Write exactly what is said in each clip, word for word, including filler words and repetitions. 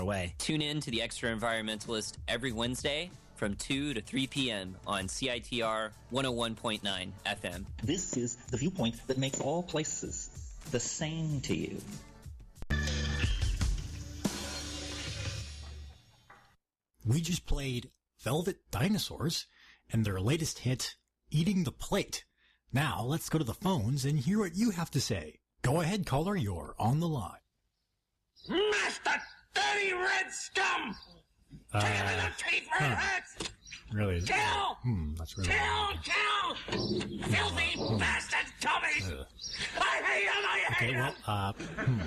away. Tune in to The Extra Environmentalist every Wednesday from two to three p.m. on C I T R one oh one point nine F M. This is the viewpoint that makes all places the same to you. We just played Velvet Dinosaurs and their latest hit, Eating the Plate. Now, let's go to the phones and hear what you have to say. Go ahead, caller, you're on the line. Master dirty red scum! Uh, Take him in the teeth for huh. hurts! Really? Kill! Hmm, that's really... Kill! Kill! Filthy Hmm. bastard Tommies! Uh, I hate him! I hate okay, him! well, uh, hmm.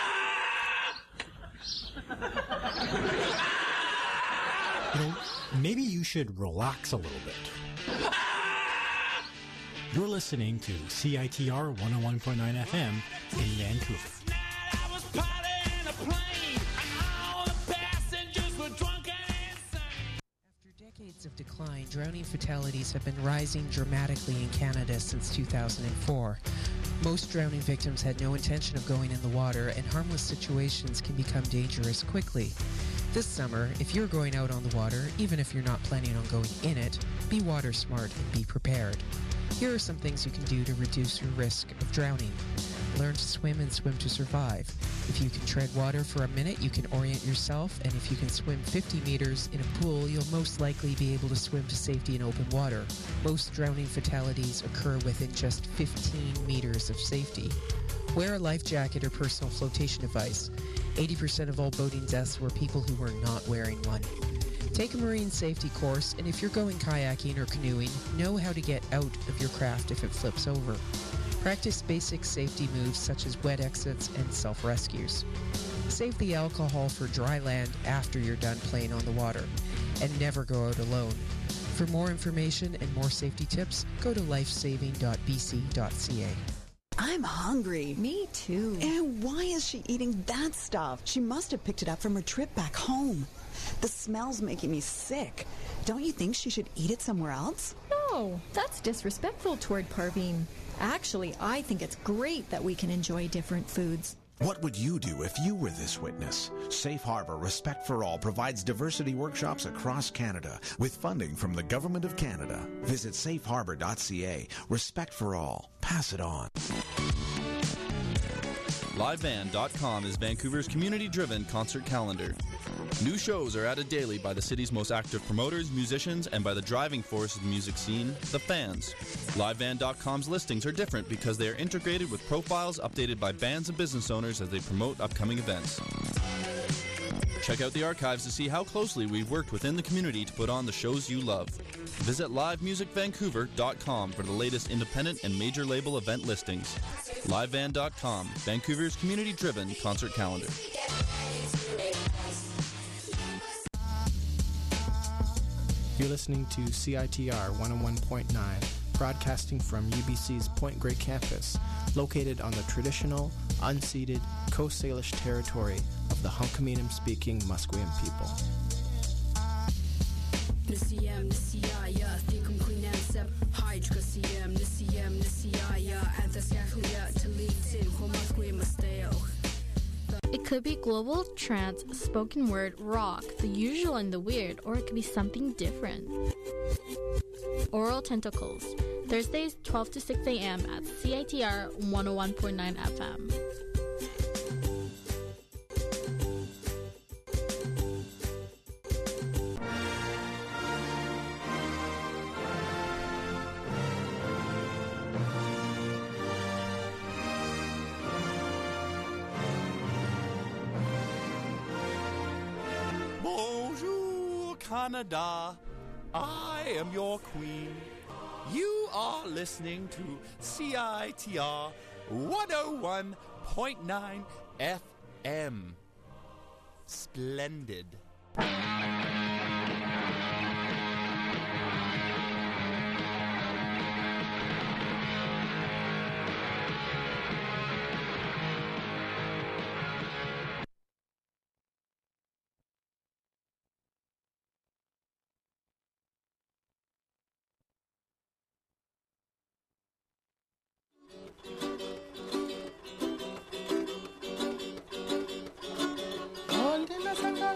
Ah! You know, maybe you should relax a little bit. You're listening to C I T R one oh one point nine F M in Vancouver. Decades of decline, drowning fatalities have been rising dramatically in Canada since two thousand four. Most drowning victims had no intention of going in the water, and harmless situations can become dangerous quickly. This summer, if you're going out on the water, even if you're not planning on going in it, be water smart and be prepared. Here are some things you can do to reduce your risk of drowning. Learn to swim and swim to survive. If you can tread water for a minute, you can orient yourself, and if you can swim fifty meters in a pool, you'll most likely be able to swim to safety in open water. Most drowning fatalities occur within just fifteen meters of safety. Wear a life jacket or personal flotation device. eighty percent of all boating deaths were people who were not wearing one. Take a marine safety course, and if you're going kayaking or canoeing, know how to get out of your craft if it flips over. Practice basic safety moves such as wet exits and self-rescues. Save the alcohol for dry land after you're done playing on the water, and never go out alone. For more information and more safety tips, go to lifesaving dot b c dot c a. I'm hungry. Me too. And why is she eating that stuff? She must have picked it up from her trip back home. The smell's making me sick. Don't you think she should eat it somewhere else? No, that's disrespectful toward Parveen. Actually, I think it's great that we can enjoy different foods. What would you do if you were this witness? Safe Harbor Respect for All provides diversity workshops across Canada with funding from the Government of Canada. Visit safe harbor dot c a. Respect for all. Pass it on. live band dot com is Vancouver's community-driven concert calendar. New shows are added daily by the city's most active promoters, musicians, and by the driving force of the music scene, the fans. live band dot com's listings are different because they are integrated with profiles updated by bands and business owners as they promote upcoming events. Check out the archives to see how closely we've worked within the community to put on the shows you love. Visit live music vancouver dot com for the latest independent and major label event listings. live band dot com, Vancouver's community-driven concert calendar. You're listening to C I T R one oh one point nine, broadcasting from U B C's Point Grey campus, located on the traditional, unceded Coast Salish territory of the Hunkaminam-speaking Musqueam people. It could be global, trance, spoken word, rock, the usual and the weird, or it could be something different. Oral Tentacles, Thursdays twelve to six a.m. at C I T R one oh one point nine F M. Bonjour, Canada. I am your queen. You are listening to C I T R one oh one point nine F M. Splendid. Holding us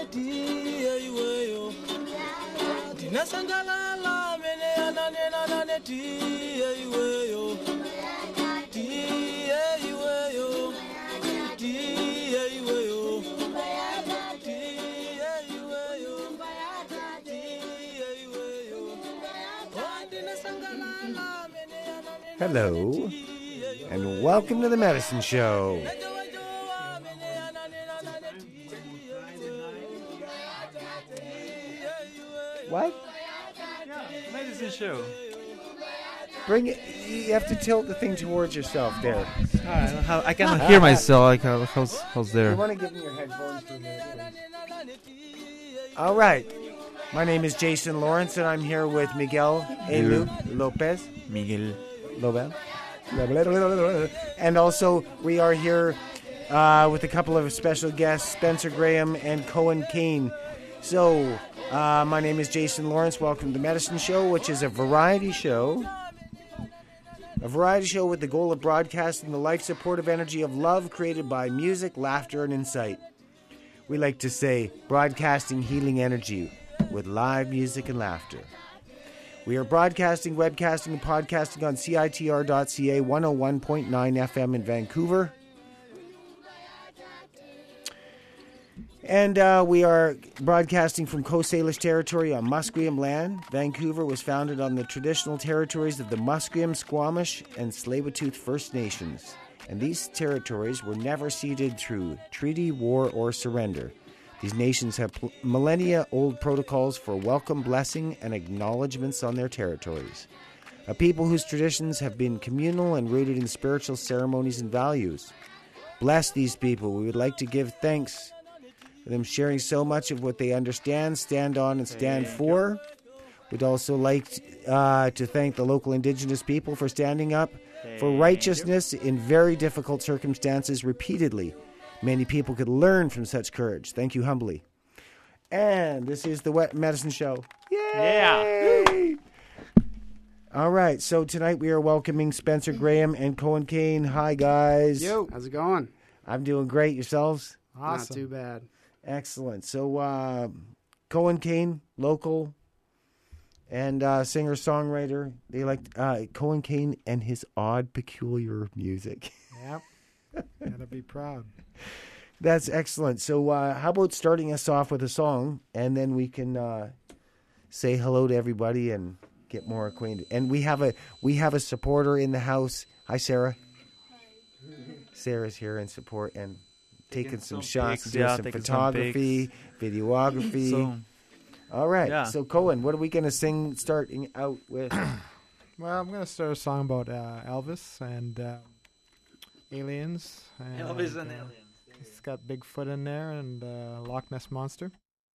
Hello, and welcome to the Medicine Show. What? Yeah, Medicine Show. Bring it. You have to tilt the thing towards yourself there. Uh, I cannot hear myself. Like, how, how's, how's there? You want to give me your headphones for a minute, please? All right. My name is Jason Lawrence, and I'm here with Miguel Elu Lopez. Miguel Lopez. And also, we are here uh, with a couple of special guests, Spencer Graham and Cohen Kane. So, uh, my name is Jason Lawrence. Welcome to the Medicine Show, which is a variety show. A variety show with the goal of broadcasting the life-supportive energy of love created by music, laughter, and insight. We like to say, broadcasting healing energy with live music and laughter. We are broadcasting, webcasting, and podcasting on C I T R dot C A one oh one point nine F M in Vancouver. And uh, we are broadcasting from Coast Salish territory on Musqueam land. Vancouver was founded on the traditional territories of the Musqueam, Squamish, and Tsleil-Waututh First Nations. And these territories were never ceded through treaty, war, or surrender. These nations have pl- millennia-old protocols for welcome, blessing, and acknowledgements on their territories. A people whose traditions have been communal and rooted in spiritual ceremonies and values. Bless these people. We would like to give thanks for them sharing so much of what they understand, stand on, and stand for. We'd also like uh, to thank the local Indigenous people for standing up for righteousness in very difficult circumstances repeatedly. Many people could learn from such courage. Thank you humbly. And this is the Wet Medicine Show. Yay! Yeah. All right, so tonight we are welcoming Spencer Graham and Cohen Kane. Hi, guys. Yo, how's it going? I'm doing great. Yourselves? Awesome. Not too bad. Excellent. So, uh, Cohen Kane, local, and uh, singer-songwriter. They like uh, Cohen Kane and his odd, peculiar music. Yep. Gotta be proud. That's excellent. So, uh, how about starting us off with a song, and then we can uh, say hello to everybody and get more acquainted. And we have a we have a supporter in the house. Hi, Sarah. Hi. Sarah's here in support and taking, taking some, some shots, pics, doing yeah, some photography, some videography. So, all right. Yeah. So, Cohen, what are we going to sing starting out with? Well, I'm going to start a song about uh, Elvis and uh, aliens. And, Elvis and uh, aliens. It's got Bigfoot in there and uh, Loch Ness Monster.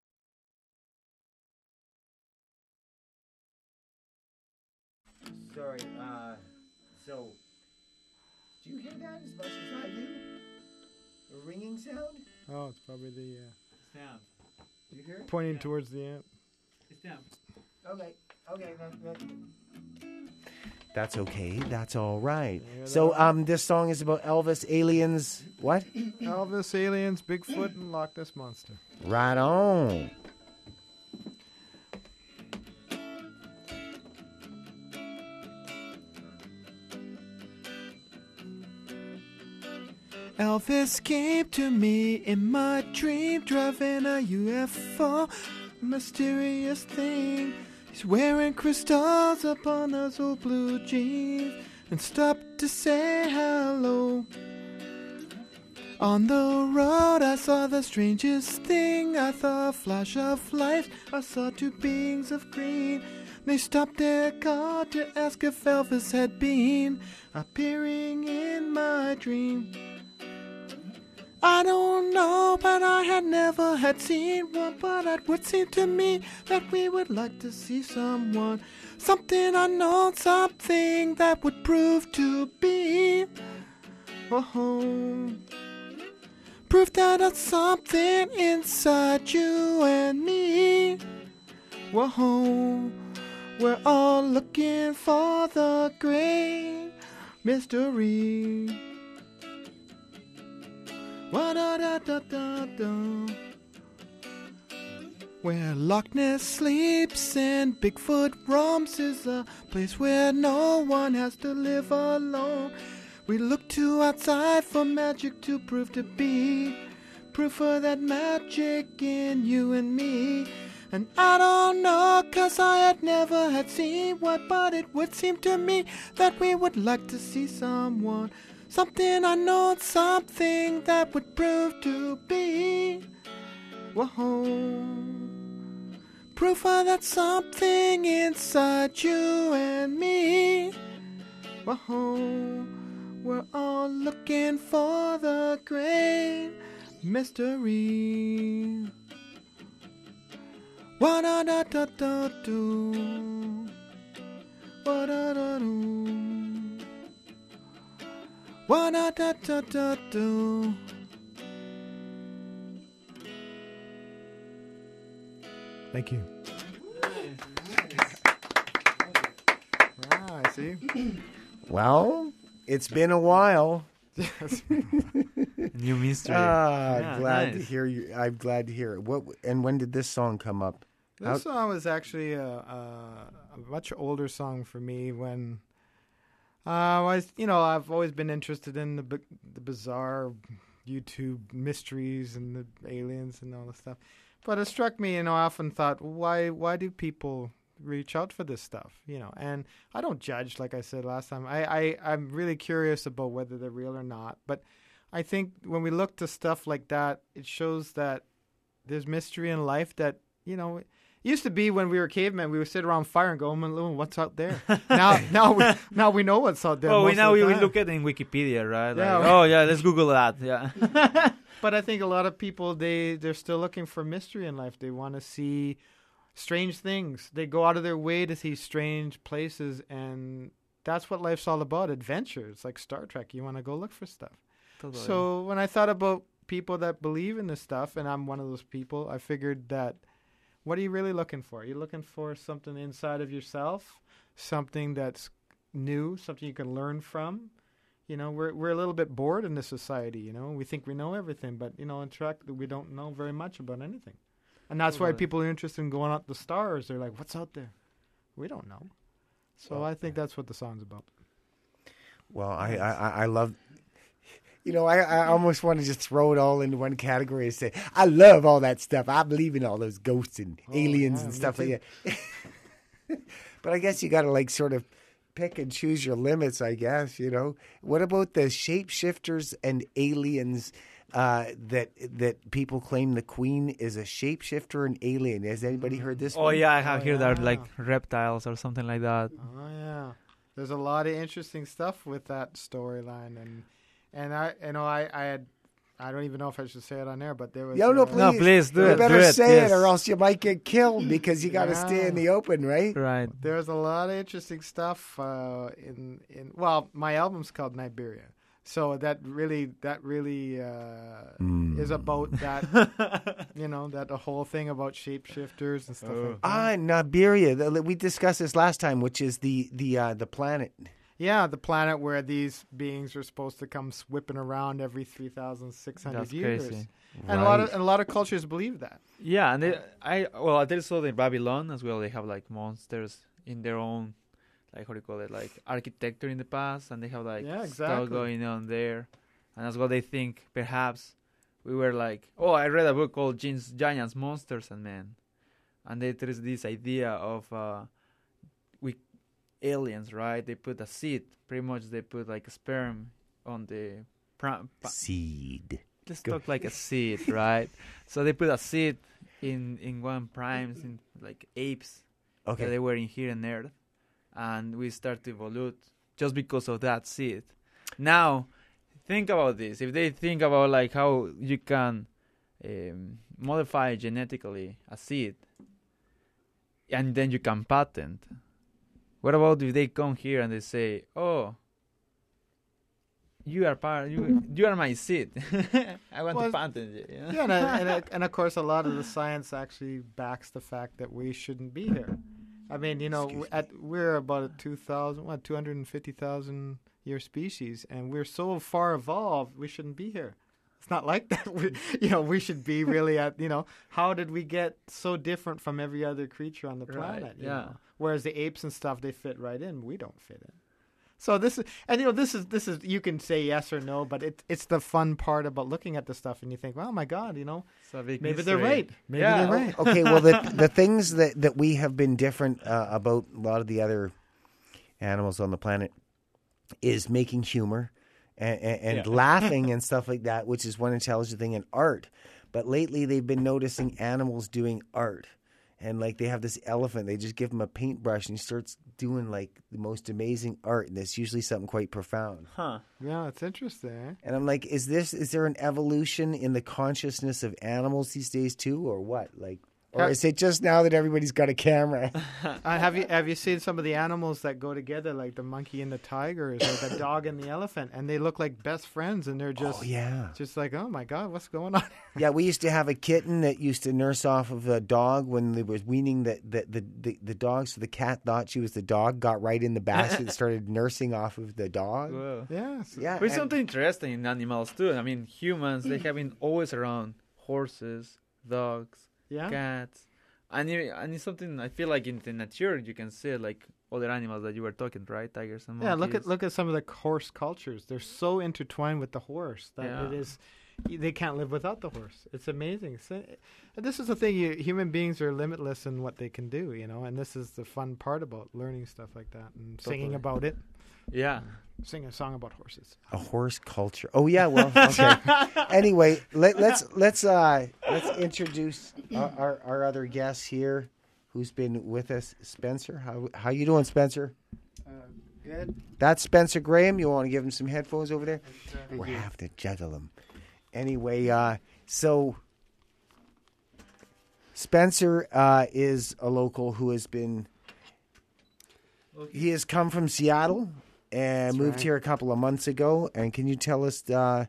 Sorry. Uh, so, do you hear that as much as I do? A ringing sound? Oh, it's probably the uh, sound. Do you hear it? Pointing yeah. towards the amp. It's down. Okay. Okay. That, that. That's okay. That's all right. So, um, this song is about Elvis, aliens. What? Elvis, aliens, Bigfoot, and Loch Ness Monster. Right on. Elvis came to me in my dream, driving a U F O, mysterious thing. He's wearing crystals upon those old blue jeans and stopped to say hello. On the road I saw the strangest thing. I saw a flash of light. I saw two beings of green. They stopped their car to ask if Elvis had been appearing in my dream. I don't know, but I had never had seen one, but it would seem to me that we would like to see someone, something unknown, something that would prove to be, oh, proof that there's something inside you and me, whoa, we're all looking for the great mystery. Wa da da da da da. Where Loch Ness sleeps and Bigfoot roams is a place where no one has to live alone. We look to outside for magic to prove to be proof of that magic in you and me. And I don't know, cause I had never had seen what, but it would seem to me that we would like to see someone, something unknown, something that would prove to be, whoa, proof of that something inside you and me, whoa, we're all looking for the great mystery. Wa da da da da do. Wa da da do. Wa da da da da do. Thank you. Ah, I see. Well, it's been a while. New mystery. Ah, Yeah, glad to nice. hear you. I'm glad to hear it. What and when did this song come up? How- This song was actually a, a, a much older song for me when uh, I was, you know, I've always been interested in the bi- the bizarre YouTube mysteries and the aliens and all this stuff. But it struck me, you know, I often thought, why why do people reach out for this stuff, you know? And I don't judge, like I said last time. I, I, I'm really curious about whether they're real or not. But I think when we look to stuff like that, it shows that there's mystery in life that, you know, it used to be when we were cavemen, we would sit around fire and go, oh, what's out there? now now we now we know what's out there. Oh, we most now of the we, we time. look at it in Wikipedia, right? Like, Yeah. oh yeah, let's Google that. Yeah. But I think a lot of people, they, they're still looking for mystery in life. They want to see strange things. They go out of their way to see strange places, and that's what life's all about, adventure. It's like Star Trek. You want to go look for stuff. Totally. So when I thought about people that believe in this stuff, and I'm one of those people, I figured that what are you really looking for? You're looking for something inside of yourself, something that's new, something you can learn from. You know, we're we're a little bit bored in this society, you know. We think we know everything, but, you know, in fact, we don't know very much about anything. And that's why Totally. people are interested in going out the stars. They're like, what's out there? We don't know. So Well, I think that's what the song's about. Well, I, I, I- I love, you know, I, I almost want to just throw it all into one category and say, I love all that stuff. I believe in all those ghosts and Oh, aliens yeah, and me stuff like too. that. But I guess you got to like sort of pick and choose your limits, I guess, you know. What about the shapeshifters and aliens uh, that that people claim the Queen is a shapeshifter and alien? Has anybody heard this Oh one? yeah, I have Oh, heard that yeah. like reptiles or something like that. Oh yeah, there's a lot of interesting stuff with that storyline, and and I, you know, I, I had, I don't even know if I should say it on air, but there was. Yo, no, uh, please. No, please, do you it, better do it, say yes. it or else you might get killed because you got to stay in Yeah. the open, right? Right. There's a lot of interesting stuff uh, in in. Well, my album's called Niberia, so that really that really uh, is about that. You know, that the whole thing about shapeshifters and stuff like that. Ah, Niberia. The- We discussed this last time, which is the the uh, the planet. Yeah, the planet where these beings are supposed to come whipping around every three thousand six hundred That's years, crazy. and a lot of Right. and a lot of cultures believe that. Yeah, and they, I well, there's also in Babylon as well. They have like monsters in their own, like how do you call it, like architecture in the past, and they have like Yeah, stuff exactly. going on there, and that's what they think. Perhaps we were like, oh, I read a book called Gene's Giants, Monsters and Men, and they, there is this idea of uh, we aliens, right? They put a seed, pretty much. They put like a sperm on the pra- pa- Seed. Just Go. look like a seed, right? So they put a seed in in one primes in like apes Okay. that they were in here on Earth, and we start to evolve just because of that seed. Now, think about this. If they think about like how you can um, modify genetically a seed, and then you can patent. What about if they come here and they say, "Oh, you are part, you you are my seed. I want Well, to patent you." you know? Yeah, and, and, and, and of course, a lot of the science actually backs the fact that we shouldn't be here. I mean, you know, Excuse at, we're about a two thousand, what, two hundred fifty thousand year species, and we're so far evolved, we shouldn't be here. It's not like that. We, you know, we should be really at, you know, how did we get so different from every other creature on the planet? Right, you yeah. know? Whereas the apes and stuff, they fit right in. We don't fit in. So this is, and you know, this is this is you can say yes or no, but it it's the fun part about looking at the stuff, and you think, oh my God, you know, maybe mystery. they're right. Maybe Yeah. they're right. Okay, well, the the things that, that we have been different uh, about a lot of the other animals on the planet is making humor and, and, and Yeah. laughing and stuff like that, which is one intelligent thing, and art. But lately, they've been noticing animals doing art. And, like, they have this elephant. They just give him a paintbrush, and he starts doing, like, the most amazing art. And it's usually something quite profound. Huh. Yeah, it's interesting. Eh? And I'm like, is this is there an evolution in the consciousness of animals these days, too, or what? Like, or Yeah. is it just now that everybody's got a camera? Uh, have you have you seen some of the animals that go together, like the monkey and the tigers, or the dog and the elephant, and they look like best friends, and they're just Oh, yeah. just like, oh my God, what's going on? Yeah, we used to have a kitten that used to nurse off of a dog when they was weaning the the, the, the, the dog. So the cat thought she was the dog, got right in the basket and started nursing off of the dog. Whoa. Yeah. Yeah, But it's and- something interesting in animals too. I mean, humans, they have been always around horses, dogs, Yeah. cats. And, you, and it's something I feel like in the nature you can see it, like other animals that you were talking, right? Tigers and monkeys. Yeah, look at look at some of the horse cultures. They're so intertwined with the horse that Yeah. it is they can't live without the horse. It's amazing. So, and this is the thing: you, human beings are limitless in what they can do, you know. And this is the fun part about learning stuff like that and singing Totally. about it. Yeah. Sing a song about horses. A horse culture. Oh yeah, well, okay. Anyway, let, let's let's uh, let's introduce our, our, our other guest here, who's been with us, Spencer. How how you doing, Spencer? Uh, good. That's Spencer Graham. You want to give him some headphones over there? Thank We you. have to juggle them. Anyway, uh, so Spencer uh, is a local who has been. He has come from Seattle and That's moved right. here a couple of months ago. And can you tell us, uh,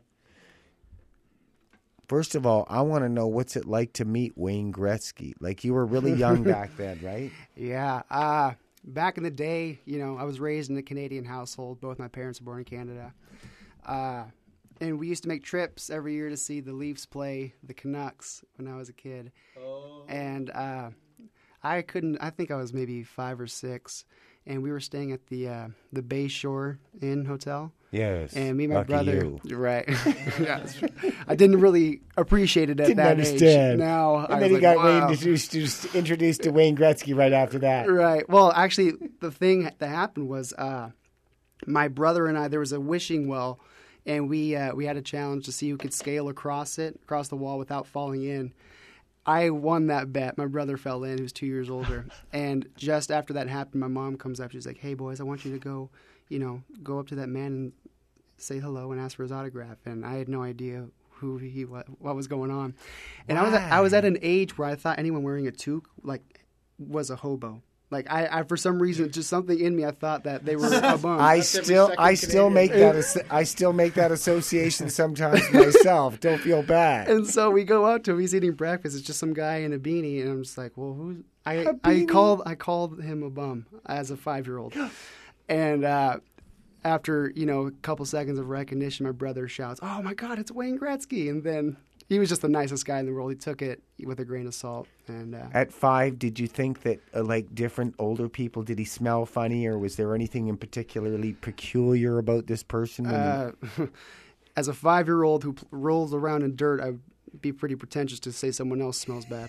first of all, I want to know what's it like to meet Wayne Gretzky? Like, you were really young back then, right? Yeah. Uh, back in the day, you know, I was raised in a Canadian household. Both my parents were born in Canada. Uh, and we used to make trips every year to see the Leafs play the Canucks when I was a kid. Oh. And uh, I couldn't, I think I was maybe five or six. And we were staying at the uh, the Bay Shore Inn Hotel. Yes. And me and my Lucky brother, you. right? Yeah, that's true. I didn't really appreciate it at Didn't that understand. age. Now, I and then was he like, got wow. Wayne introduced, introduced, introduced to Wayne Gretzky right after that. Right. Well, actually, the thing that happened was uh, my brother and I. There was a wishing well, and we uh, we had a challenge to see who could scale across it, across the wall without falling in. I won that bet. My brother fell in. He was two years older. And just after that happened, my mom comes up. She's like, "Hey, boys, I want you to go, you know, go up to that man and say hello and ask for his autograph." And I had no idea who he was, what was going on. And I was at, I was at an age where I thought anyone wearing a toque like was a hobo. Like I, I for some reason, just something in me, I thought that they were a bum. I That's every still, second I still Canadian. make that, as- I still make that association sometimes myself. Don't feel bad. And so we go out to him. He's eating breakfast. It's just some guy in a beanie, and I'm just like, well, who's? I A I beanie? called I called him a bum as a five year old, and uh, after you know a couple seconds of recognition, my brother shouts, "Oh my God, it's Wayne Gretzky!" And then he was just the nicest guy in the world. He took it with a grain of salt, and uh, At five, did you think that, uh, like different older people, did he smell funny, or was there anything in particularly peculiar about this person? when you- uh, as a five year old who pl- rolls around in dirt, I would be pretty pretentious to say someone else smells bad.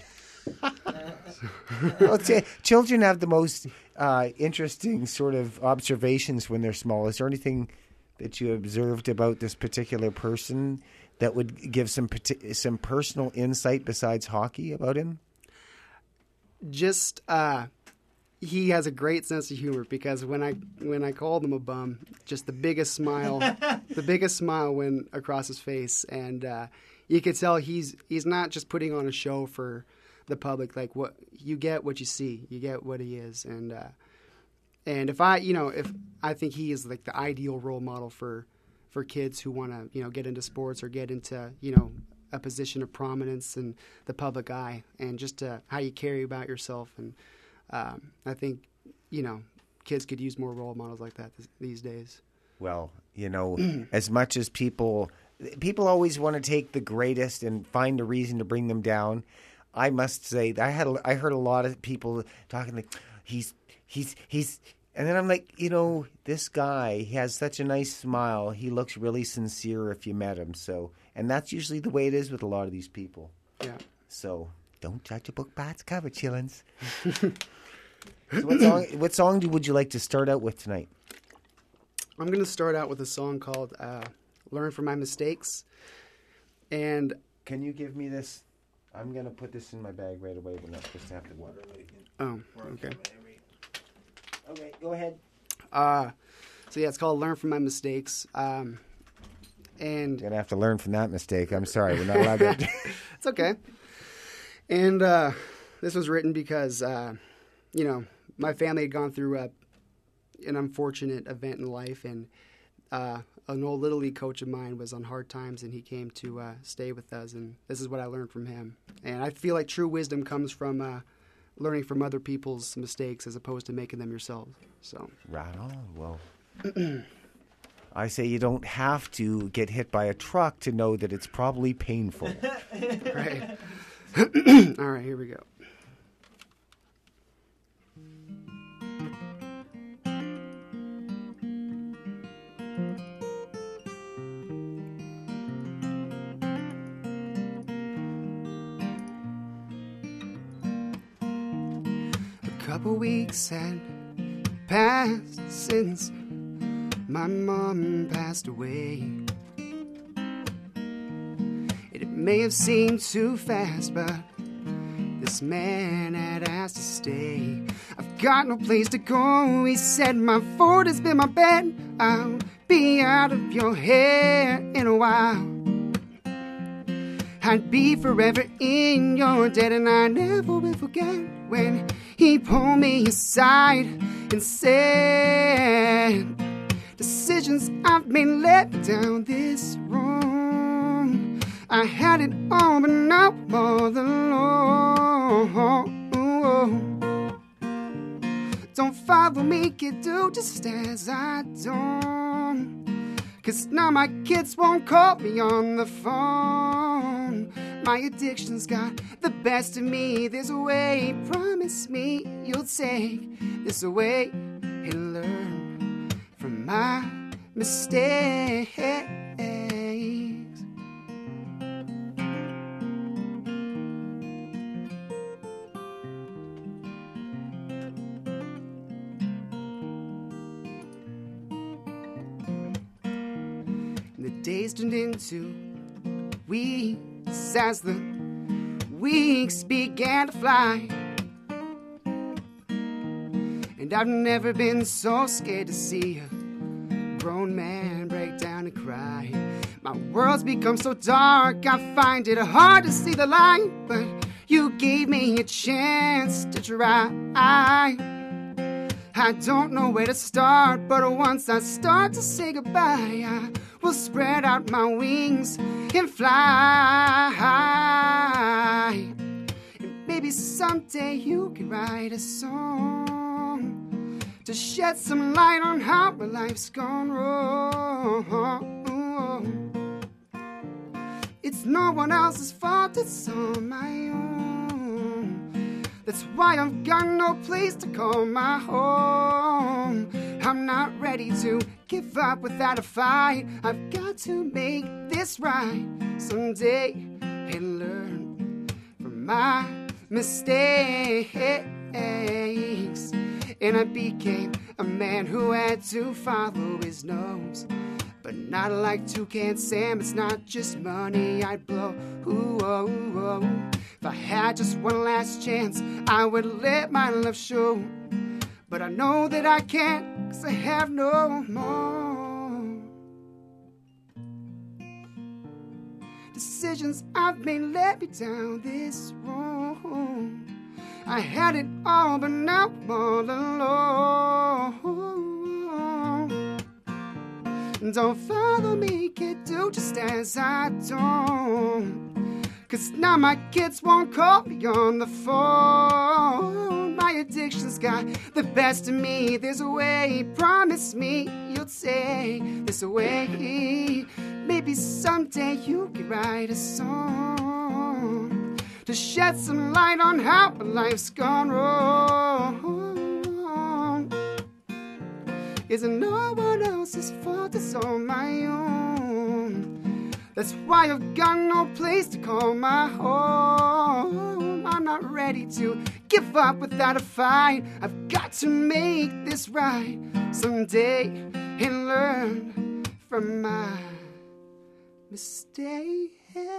Well, t- children have the most uh, interesting sort of observations when they're small. Is there anything that you observed about this particular person that would give some parti- some personal insight besides hockey about him? Just uh, he has a great sense of humor because when I when I called him a bum, just the biggest smile, the biggest smile went across his face, and uh, you could tell he's he's not just putting on a show for the public. Like what you get, what you see, you get what he is, and uh, and if I you know if I think he is like the ideal role model for for kids who want to you know get into sports or get into you know a position of prominence in the public eye, and just uh, how you carry about yourself. And um, I think, you know, kids could use more role models like that th- these days. Well, you know, as much as people people always want to take the greatest and find a reason to bring them down. I must say, I had I heard a lot of people talking like, he's he's he's, and then I'm like, you know, this guy, he has such a nice smile. He looks really sincere if you met him. So, and that's usually the way it is with a lot of these people. Yeah. So don't judge a book by its cover, chillins. So what song? What song do, would you like to start out with tonight? I'm going to start out with a song called uh, "Learn from My Mistakes." And can you give me this? I'm going to put this in my bag right away. We're not supposed to have to water it. Oh, okay. Okay, go ahead. Uh, so yeah, it's called "Learn from My Mistakes." Um, and you're gonna have to learn from that mistake. I'm sorry, we're not allowed to. It's okay. And uh, this was written because, uh, you know, my family had gone through a, an unfortunate event in life, and uh, an old Little League coach of mine was on hard times, and he came to uh, stay with us, and this is what I learned from him. And I feel like true wisdom comes from uh, learning from other people's mistakes as opposed to making them yourself. So right on. Well, I say you don't have to get hit by a truck to know that it's probably painful. Right. All right, here we go. A couple weeks had passed since my mom passed away. It may have seemed too fast, but this man had asked to stay. I've got no place to go, he said. My fort has been my bed. I'll be out of your hair in a while. I'd be forever in your debt, and I never will forget when he pulled me aside and said, decisions I've made let me down this room. I had it all, but now I'm all alone. Don't follow me, kid, do just as I don't. Cause now my kids won't call me on the phone. My addiction's got the best of me. There's a way, promise me you'll take this away and learn from my mistakes. And the days turned into weeks as the weeks began to fly. And I've never been so scared to see a grown man break down and cry. My world's become so dark, I find it hard to see the light. But you gave me a chance to try. I don't know where to start, but once I start to say goodbye, I will spread out my wings and fly. And maybe someday you can write a song to shed some light on how my life's gone wrong. It's no one else's fault, it's on my own. That's why I've got no place to call my home. I'm not ready to give up without a fight. I've got to make this right someday and learn from my mistakes. And I became a man who had to follow his nose. But not like Toucan Sam, it's not just money I'd blow. Ooh, oh, oh. If I had just one last chance, I would let my love show. But I know that I can't, cause I have no more. Decisions I've made let me down this road. I had it all, but now I'm all alone. Don't follow me, kid, do just as I don't. Cause now my kids won't call me on the phone. My addiction's got the best of me. There's a way, promise me you'll take this away Maybe someday you could write a song to shed some light on how life's gone wrong. Is it no one else's fault? It's all my own. That's why I've got no place to call my home. I'm not ready to give up without a fight. I've got to make this right someday and learn from my mistakes.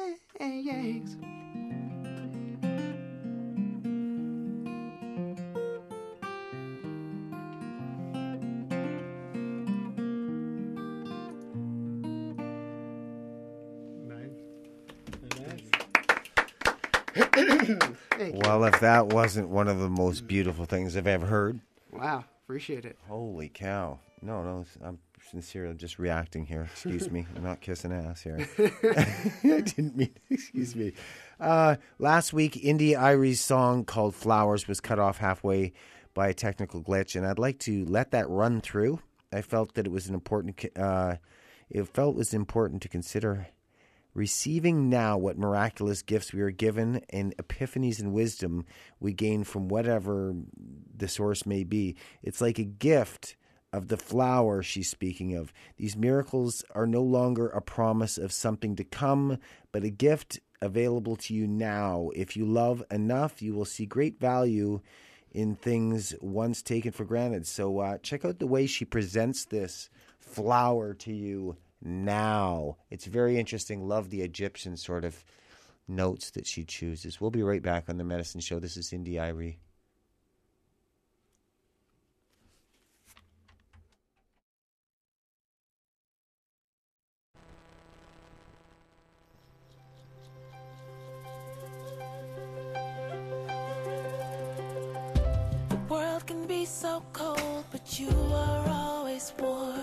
Well, if that wasn't one of the most beautiful things I've ever heard. Wow, appreciate it. Holy cow. No, no, I'm sincere. I'm just reacting here. Excuse me. I'm not kissing ass here. I didn't mean, excuse me. Uh, last week, India Irie's song called Flowers was cut off halfway by a technical glitch, and I'd like to let that run through. I felt that it was an important, uh, it felt it was important to consider receiving now what miraculous gifts we are given and epiphanies and wisdom we gain from whatever the source may be. It's like a gift of the flower she's speaking of. These miracles are no longer a promise of something to come, but a gift available to you now. If you love enough, you will see great value in things once taken for granted. So uh, check out the way she presents this flower to you now. It's very interesting. Love the Egyptian sort of notes that she chooses. We'll be right back on The Medicine Show. This is India Irie. The world can be so cold, but you are always warm.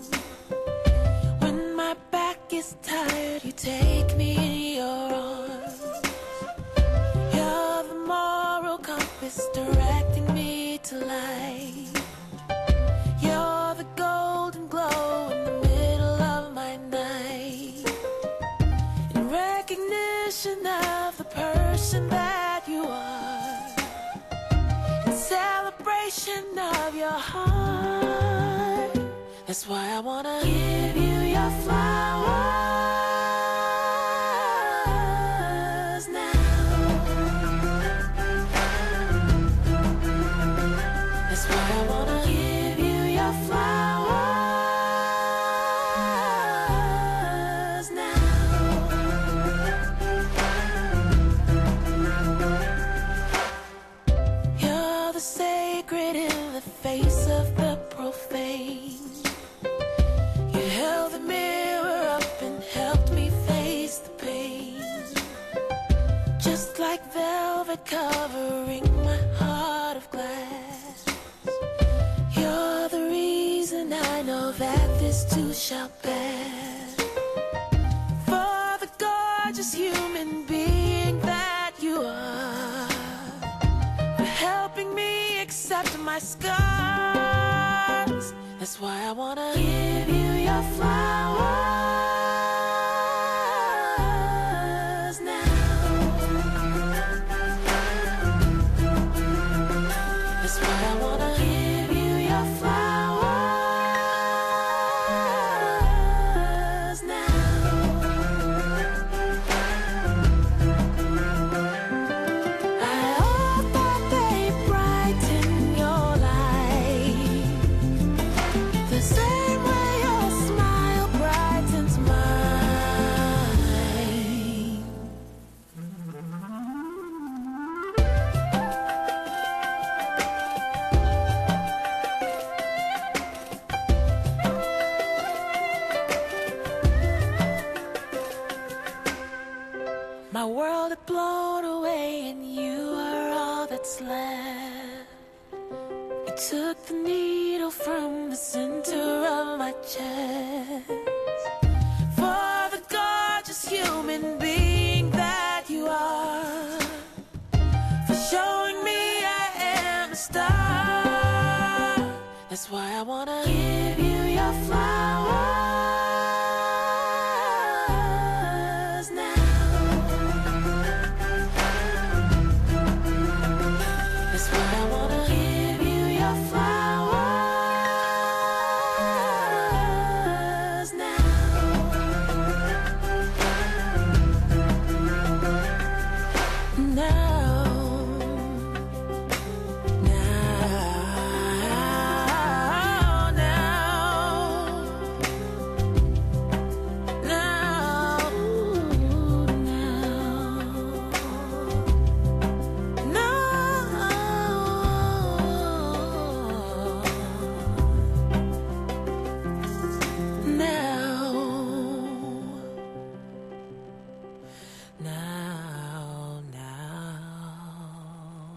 My back is tired, you take me in your arms. You're the moral compass directing me to light. You're the golden glow in the middle of my night. In recognition of the person that you are, in celebration of your heart, that's why I wanna give you your flowers now. That's why I wanna give you your flowers now. You're the sacred in the face of the profane. Held the mirror up and helped me face the pain. Just like velvet covering my heart of glass. You're the reason I know that this too shall pass. For the gorgeous human being that you are, for helping me accept my scars. That's why I wanna give you your flowers now. That's why I wanna give you your flowers now. I all thought they brighten your life the same way your smile brightens mine. My world had blown away and you are all that's left. You took the needle from the center of my chest. For the gorgeous human being that you are, for showing me I am a star. That's why I wanna give you your flowers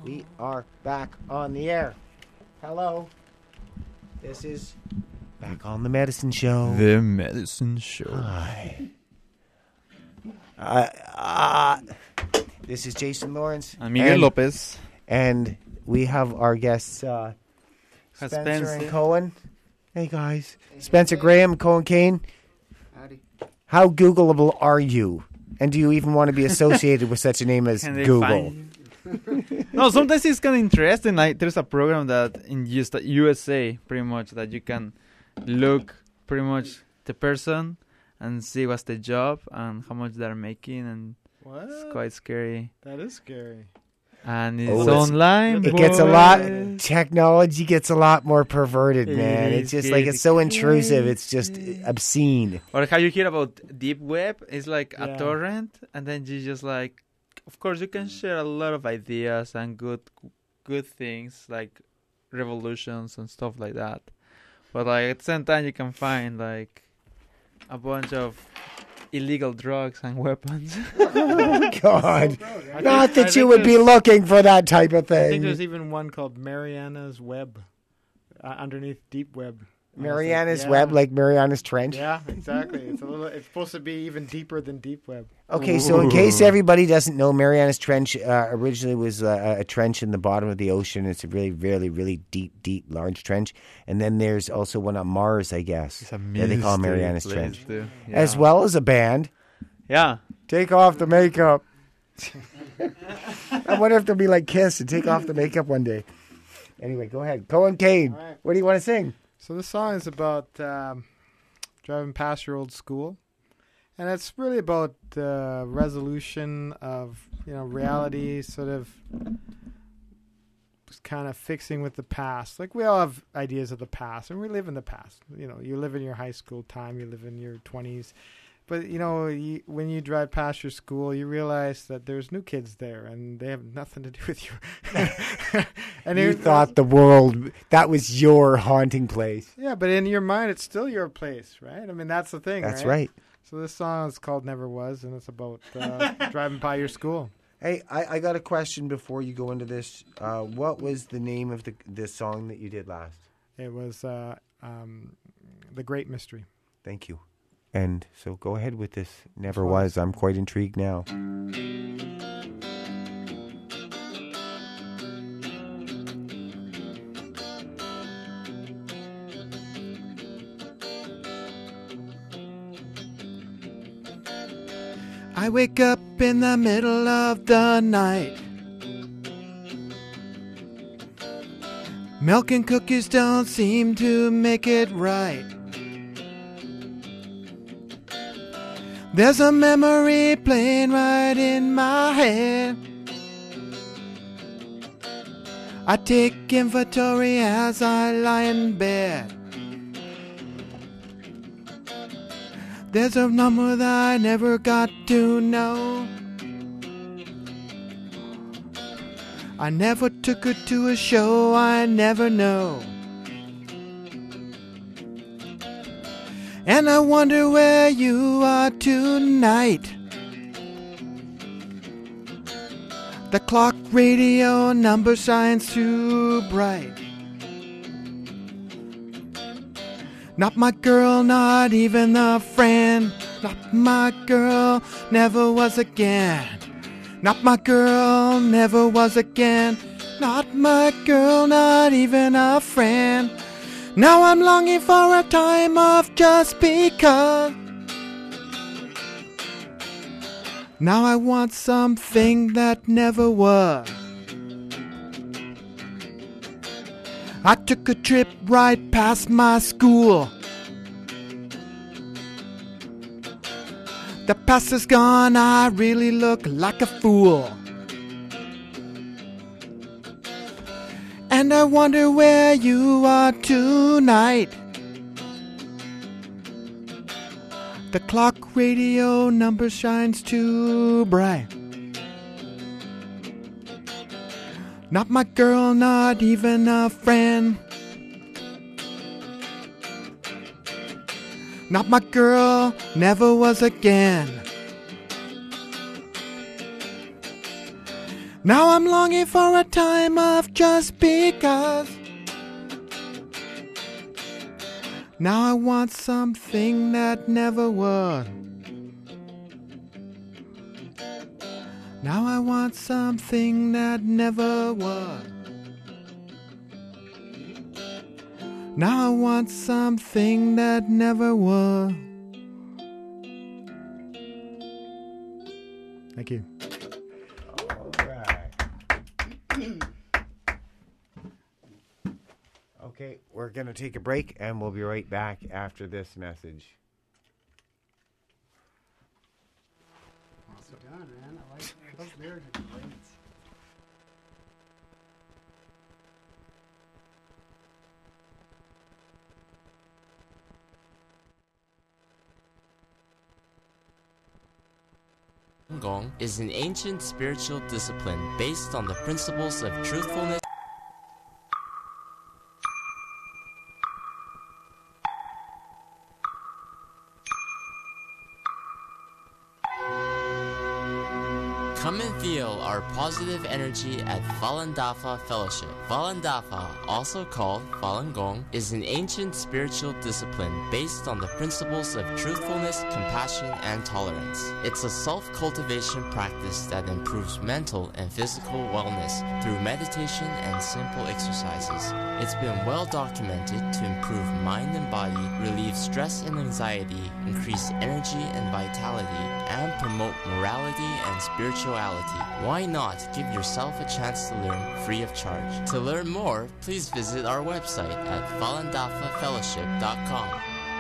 We are back on the air. Hello. This is Back on the Medicine Show. The Medicine Show. Hi. Uh, uh, this is Jason Lawrence. And Miguel Lopez. And we have our guests, uh, Spencer, Spencer and Cohen. Hey, guys. Spencer Graham, Cohen Kane. Howdy. How Googleable are you? And do you even want to be associated with such a name as Can they Google? find No, sometimes it's kind of interesting. Like there's a program that in just the U S A, pretty much, that you can look pretty much the person and see what's the job and how much they're making, and What? it's quite scary. That is scary. And it's Oh, it's- online. It gets a lot. boy. Technology gets a lot more perverted, It man. is It's just like getting it's so intrusive. It's just obscene. Or how you hear about deep web? It's like Yeah. a torrent, and then you just like, of course, you can share a lot of ideas and good, good things like revolutions and stuff like that. But like at the same time, you can find like a bunch of illegal drugs and weapons. God, I not think- I that you think would be there's- looking for that type of I think thing. there's even one called Mariana's Web uh, underneath Deep Web. Mariana's Yeah. Web, like Mariana's Trench. Yeah, exactly. It's a little. It's supposed to be even deeper than Deep Web. Okay, so in case everybody doesn't know, Mariana's Trench uh, originally was uh, a trench in the bottom of the ocean. It's a really, really, really deep, deep, large trench. And then there's also one on Mars, I guess. It's a yeah, they call it mystery Mariana's place Trench. too. As Yeah. well as a band. Yeah. Take off the makeup. I wonder if they'll be like Kiss and take off the makeup one day. Anyway, go ahead. Cohen Kane, right. what do you want to sing? So this song is about um, driving past your old school, and it's really about the resolution of you know reality, sort of just kind of fixing with the past. Like we all have ideas of the past, and we live in the past. You know, you live in your high school time, you live in your twenties. But, you know, you, when you drive past your school, you realize that there's new kids there, and they have nothing to do with you. and You it- thought the world, that was your haunting place. Yeah, but in your mind, it's still your place, right? I mean, that's the thing, That's right? right. So this song is called Never Was, and it's about uh, driving by your school. Hey, I, I got a question before you go into this. Uh, what was the name of the the song that you did last? It was uh, um, The Great Mystery. Thank you. And so go ahead with this. Never Which one? was. I'm quite intrigued now. I wake up in the middle of the night. Milk and cookies don't seem to make it right. There's a memory playing right in my head. I take inventory as I lie in bed. There's a number that I never got to know. I never took her to a show, I never know. And I wonder where you are tonight. The clock radio number shines too bright. Not my girl, not even a friend. Not my girl, never was again. Not my girl, never was again. Not my girl, not even a friend. Now I'm longing for a time off just because. Now I want something that never was. I took a trip right past my school. The past is gone, I really look like a fool. And I wonder where you are tonight. The clock radio number shines too bright. Not my girl, not even a friend. Not my girl, never was again. Now I'm longing for a time of just because. Now I want something that never was. Now I want something that never was. Now I want something that never was. Thank you. All right. Okay, we're going to take a break, and we'll be right back after this message. Well done, man. I like those lyrics are great. Falun Gong is an ancient spiritual discipline based on the principles of truthfulness. Come and feel our positive energy at Falun Dafa Fellowship. Falun Dafa, also called Falun Gong, is an ancient spiritual discipline based on the principles of truthfulness, compassion, and tolerance. It's a self-cultivation practice that improves mental and physical wellness through meditation and simple exercises. It's been well documented to improve mind and body, relieve stress and anxiety, increase energy and vitality, and promote morality and spirituality. Why not give yourself a chance to learn free of charge? To learn more, please visit our website at falun dafa fellowship dot com.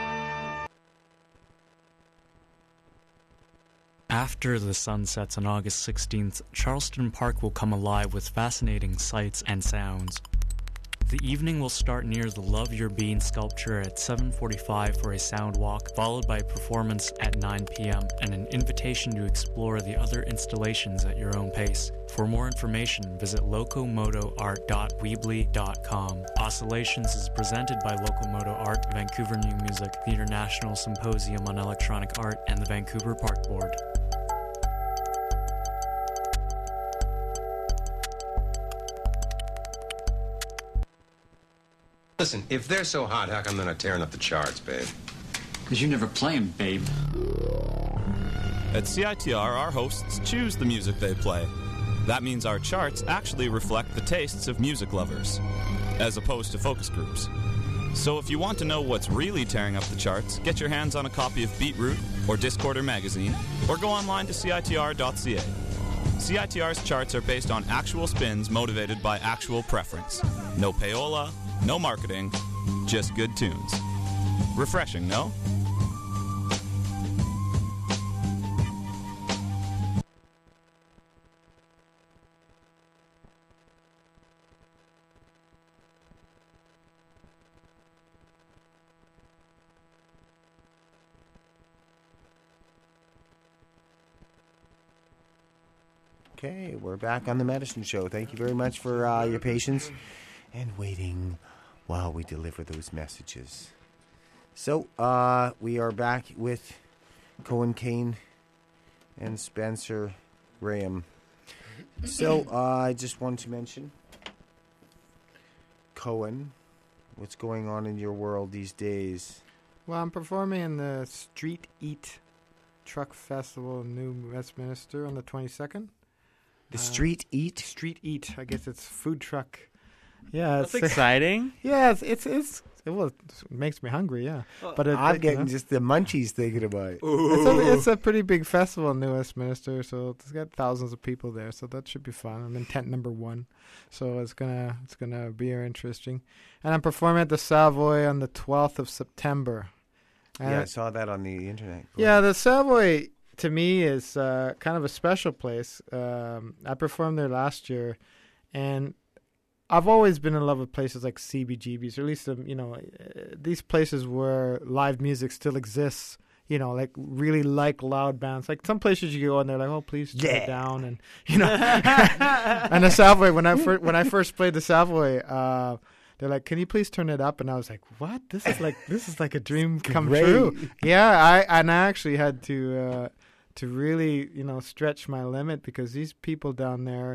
After the sun sets on August sixteenth, Charleston Park will come alive with fascinating sights and sounds. The evening will start near the Love Your Bean sculpture at seven forty-five for a sound walk, followed by a performance at nine p.m. and an invitation to explore the other installations at your own pace. For more information, visit locomoto art dot weebly dot com. Oscillations is presented by Locomoto Art, Vancouver New Music, the International Symposium on Electronic Art, and the Vancouver Park Board. Listen, if they're so hot, how come they're not tearing up the charts, babe? Because you never play them, babe. At C I T R, our hosts choose the music they play. That means our charts actually reflect the tastes of music lovers, as opposed to focus groups. So if you want to know what's really tearing up the charts, get your hands on a copy of Beatroot or Discorder magazine, or go online to C I T R dot C A. C I T R's charts are based on actual spins motivated by actual preference. No payola, no marketing, just good tunes. Refreshing, no? Okay, we're back on the Medicine Show. Thank you very much for uh, your patience and waiting while we deliver those messages. So, uh, we are back with Cohen Kane and Spencer Graham. So, uh, I just want to mention, Cohen, what's going on in your world these days? Well, I'm performing in the Street Eat Truck Festival in New Westminster on the twenty-second. The Street uh, Eat? Street Eat. I guess it's food truck. Yeah, That's it's exciting. Yeah, it's it's, it's it, well, it makes me hungry. Yeah, but it, I'm getting you know, just the munchies thinking about it. It's a, it's a pretty big festival in New Westminster, so it's got thousands of people there, so that should be fun. I'm in tent number one, so it's gonna it's gonna be interesting. And I'm performing at the Savoy on the twelfth of September. And yeah, I saw that on the internet. Go yeah, ahead. the Savoy to me is uh, kind of a special place. Um, I performed there last year, and I've always been in love with places like C B G B's, or at least, um, you know, uh, these places where live music still exists, you know, like really like loud bands. Like some places you go and they're like, oh, please turn yeah. it down. And, you know, and the Savoy, when I, fir- when I first played the Savoy, uh, they're like, can you please turn it up? And I was like, what? This is like, this is like a dream come Great. true. Yeah. I, and I actually had to, uh, to really, you know, stretch my limit because these people down there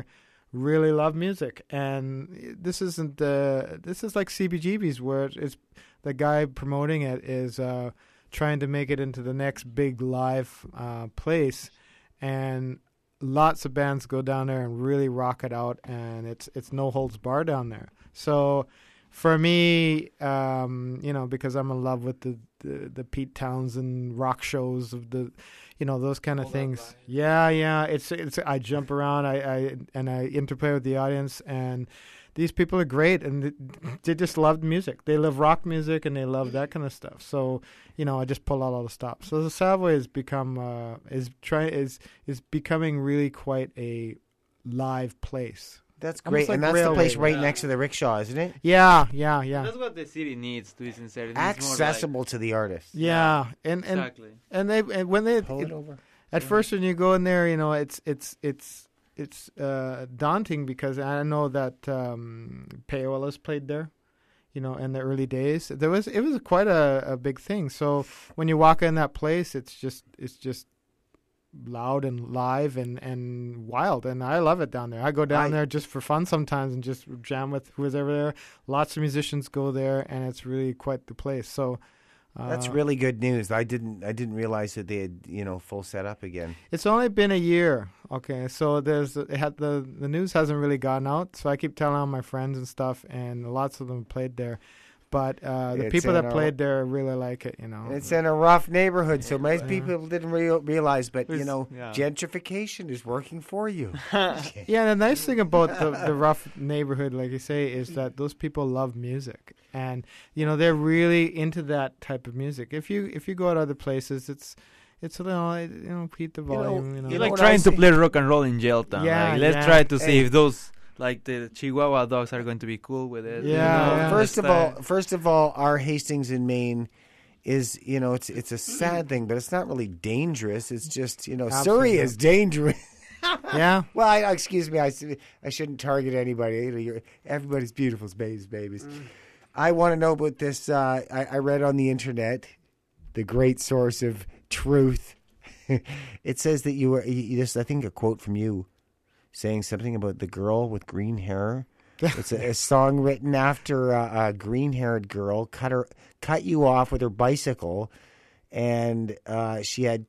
really love music. And this isn't the this is like C B G B's, where it's the guy promoting it is uh, trying to make it into the next big live uh, place, and lots of bands go down there and really rock it out, and it's it's no holds bar down there. So for me, um, you know, because I'm in love with the, the, the Pete Townsend rock shows of the, you know, those kind of things. Yeah, yeah. It's it's. I jump around. I, I and I interplay with the audience, and these people are great, and they, they just love music. They love rock music, and they love that kind of stuff. So, you know, I just pull out all the stops. So the Savoy has become uh, is try is is becoming really quite a live place. That's Almost great, like and that's railway. the place right Yeah. next to the rickshaw, isn't it? Yeah, yeah, yeah. That's what the city needs, to be sincere. It needs Accessible more like, to the artist. Yeah, and and Exactly. and they and when they Pull it it- over. at first when you go in there, you know, it's it's it's it's uh, daunting, because I know that um, Payolas played there, you know, in the early days. There was it was quite a, a big thing. So when you walk in that place, it's just it's just loud and live and, and wild, and I love it down there. I go down I- there just for fun sometimes and just jam with who's ever there. Lots of musicians go there, and it's really quite the place. So uh, That's really good news. I didn't I didn't realize that they had, you know, full set up again. It's only been a year, okay. So there's it had the the news hasn't really gotten out. So I keep telling all my friends and stuff, and lots of them played there. But uh, the It's people in that a- played there really like it, you know. It's in a rough neighborhood, so most people didn't real realize. But you There's- know, yeah. gentrification is working for you. Yeah, the nice thing about the, the rough neighborhood, like you say, is that those people love music, and you know they're really into that type of music. If you if you go out other places, it's it's a little you know keep the volume. You know, You're like trying to play rock and roll in Jailtown. Yeah, like, let's yeah. try to see Hey. if those like the Chihuahua dogs are going to be cool with it. you Yeah, know? yeah. First Let's of all, try- first of all, our Hastings in Maine is, you know, it's it's a sad thing, but it's not really dangerous. It's just, you know, Surrey Absolutely. is dangerous. Yeah. Well, I, excuse me, I, s- I shouldn't target anybody. You know, you're, everybody's beautiful, babies, babies. I want to know about this. Uh, I, I read on the internet, the great source of truth. It says that you were. You, this, I think, a quote from you, saying something about the girl with green hair. It's a, a song written after a, a green-haired girl cut her cut you off with her bicycle, and uh, she had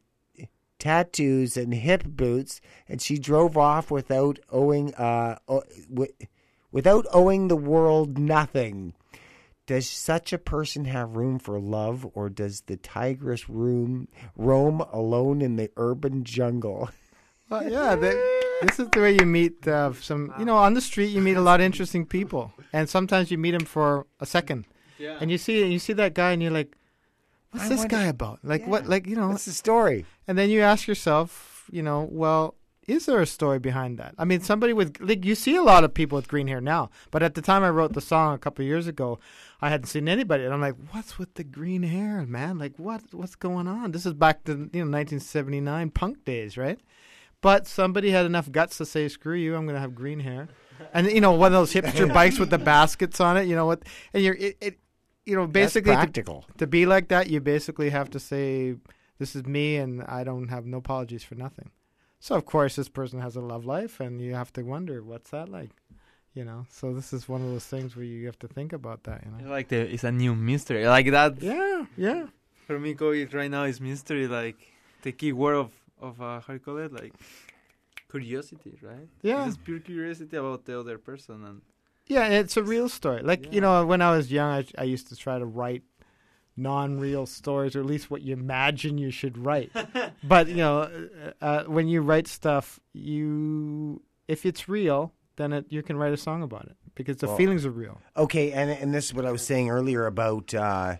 tattoos and hip boots, and she drove off without owing uh, o- w- without owing the world nothing. Does such a person have room for love, or does the tigress room roam alone in the urban jungle? Well, yeah, the, this is the way you meet uh, some. You know, on the street you meet a lot of interesting people, and sometimes you meet them for a second, Yeah. and you see you see that guy, and you're like, "What's I this wonder- guy about? Like what? Like you know, What's the story? And then you ask yourself, you know, well, is there a story behind that? I mean, somebody with like you see a lot of people with green hair now, but at the time I wrote the song a couple of years ago, I hadn't seen anybody, and I'm like, what's with the green hair, man? Like what what's going on? This is back to you know nineteen seventy-nine punk days, right? But somebody had enough guts to say, "Screw you, I'm going to have green hair," and you know one of those hipster bikes with the baskets on it. You know what? And you're it, it you know basically to- practical. To, be like that, you basically have to say, "This is me, and I don't have no apologies for nothing." So of course, this person has a love life, and you have to wonder what's that like. You know, so this is one of those things where you have to think about that. You know, It's like the, it's a new mystery. Like that. Yeah, yeah. For me, COVID right now is mystery. Like the key word of of uh, how do you call it? Like curiosity, right? Yeah. Just pure curiosity about the other person, and Yeah, it's a real story. Like, you know, when I was young, I, I used to try to write non-real stories, or at least what you imagine you should write. But, you know, uh, uh, when you write stuff, you if it's real, then it, you can write a song about it because the Well, feelings are real. Okay, and and this is what I was saying earlier about. Uh,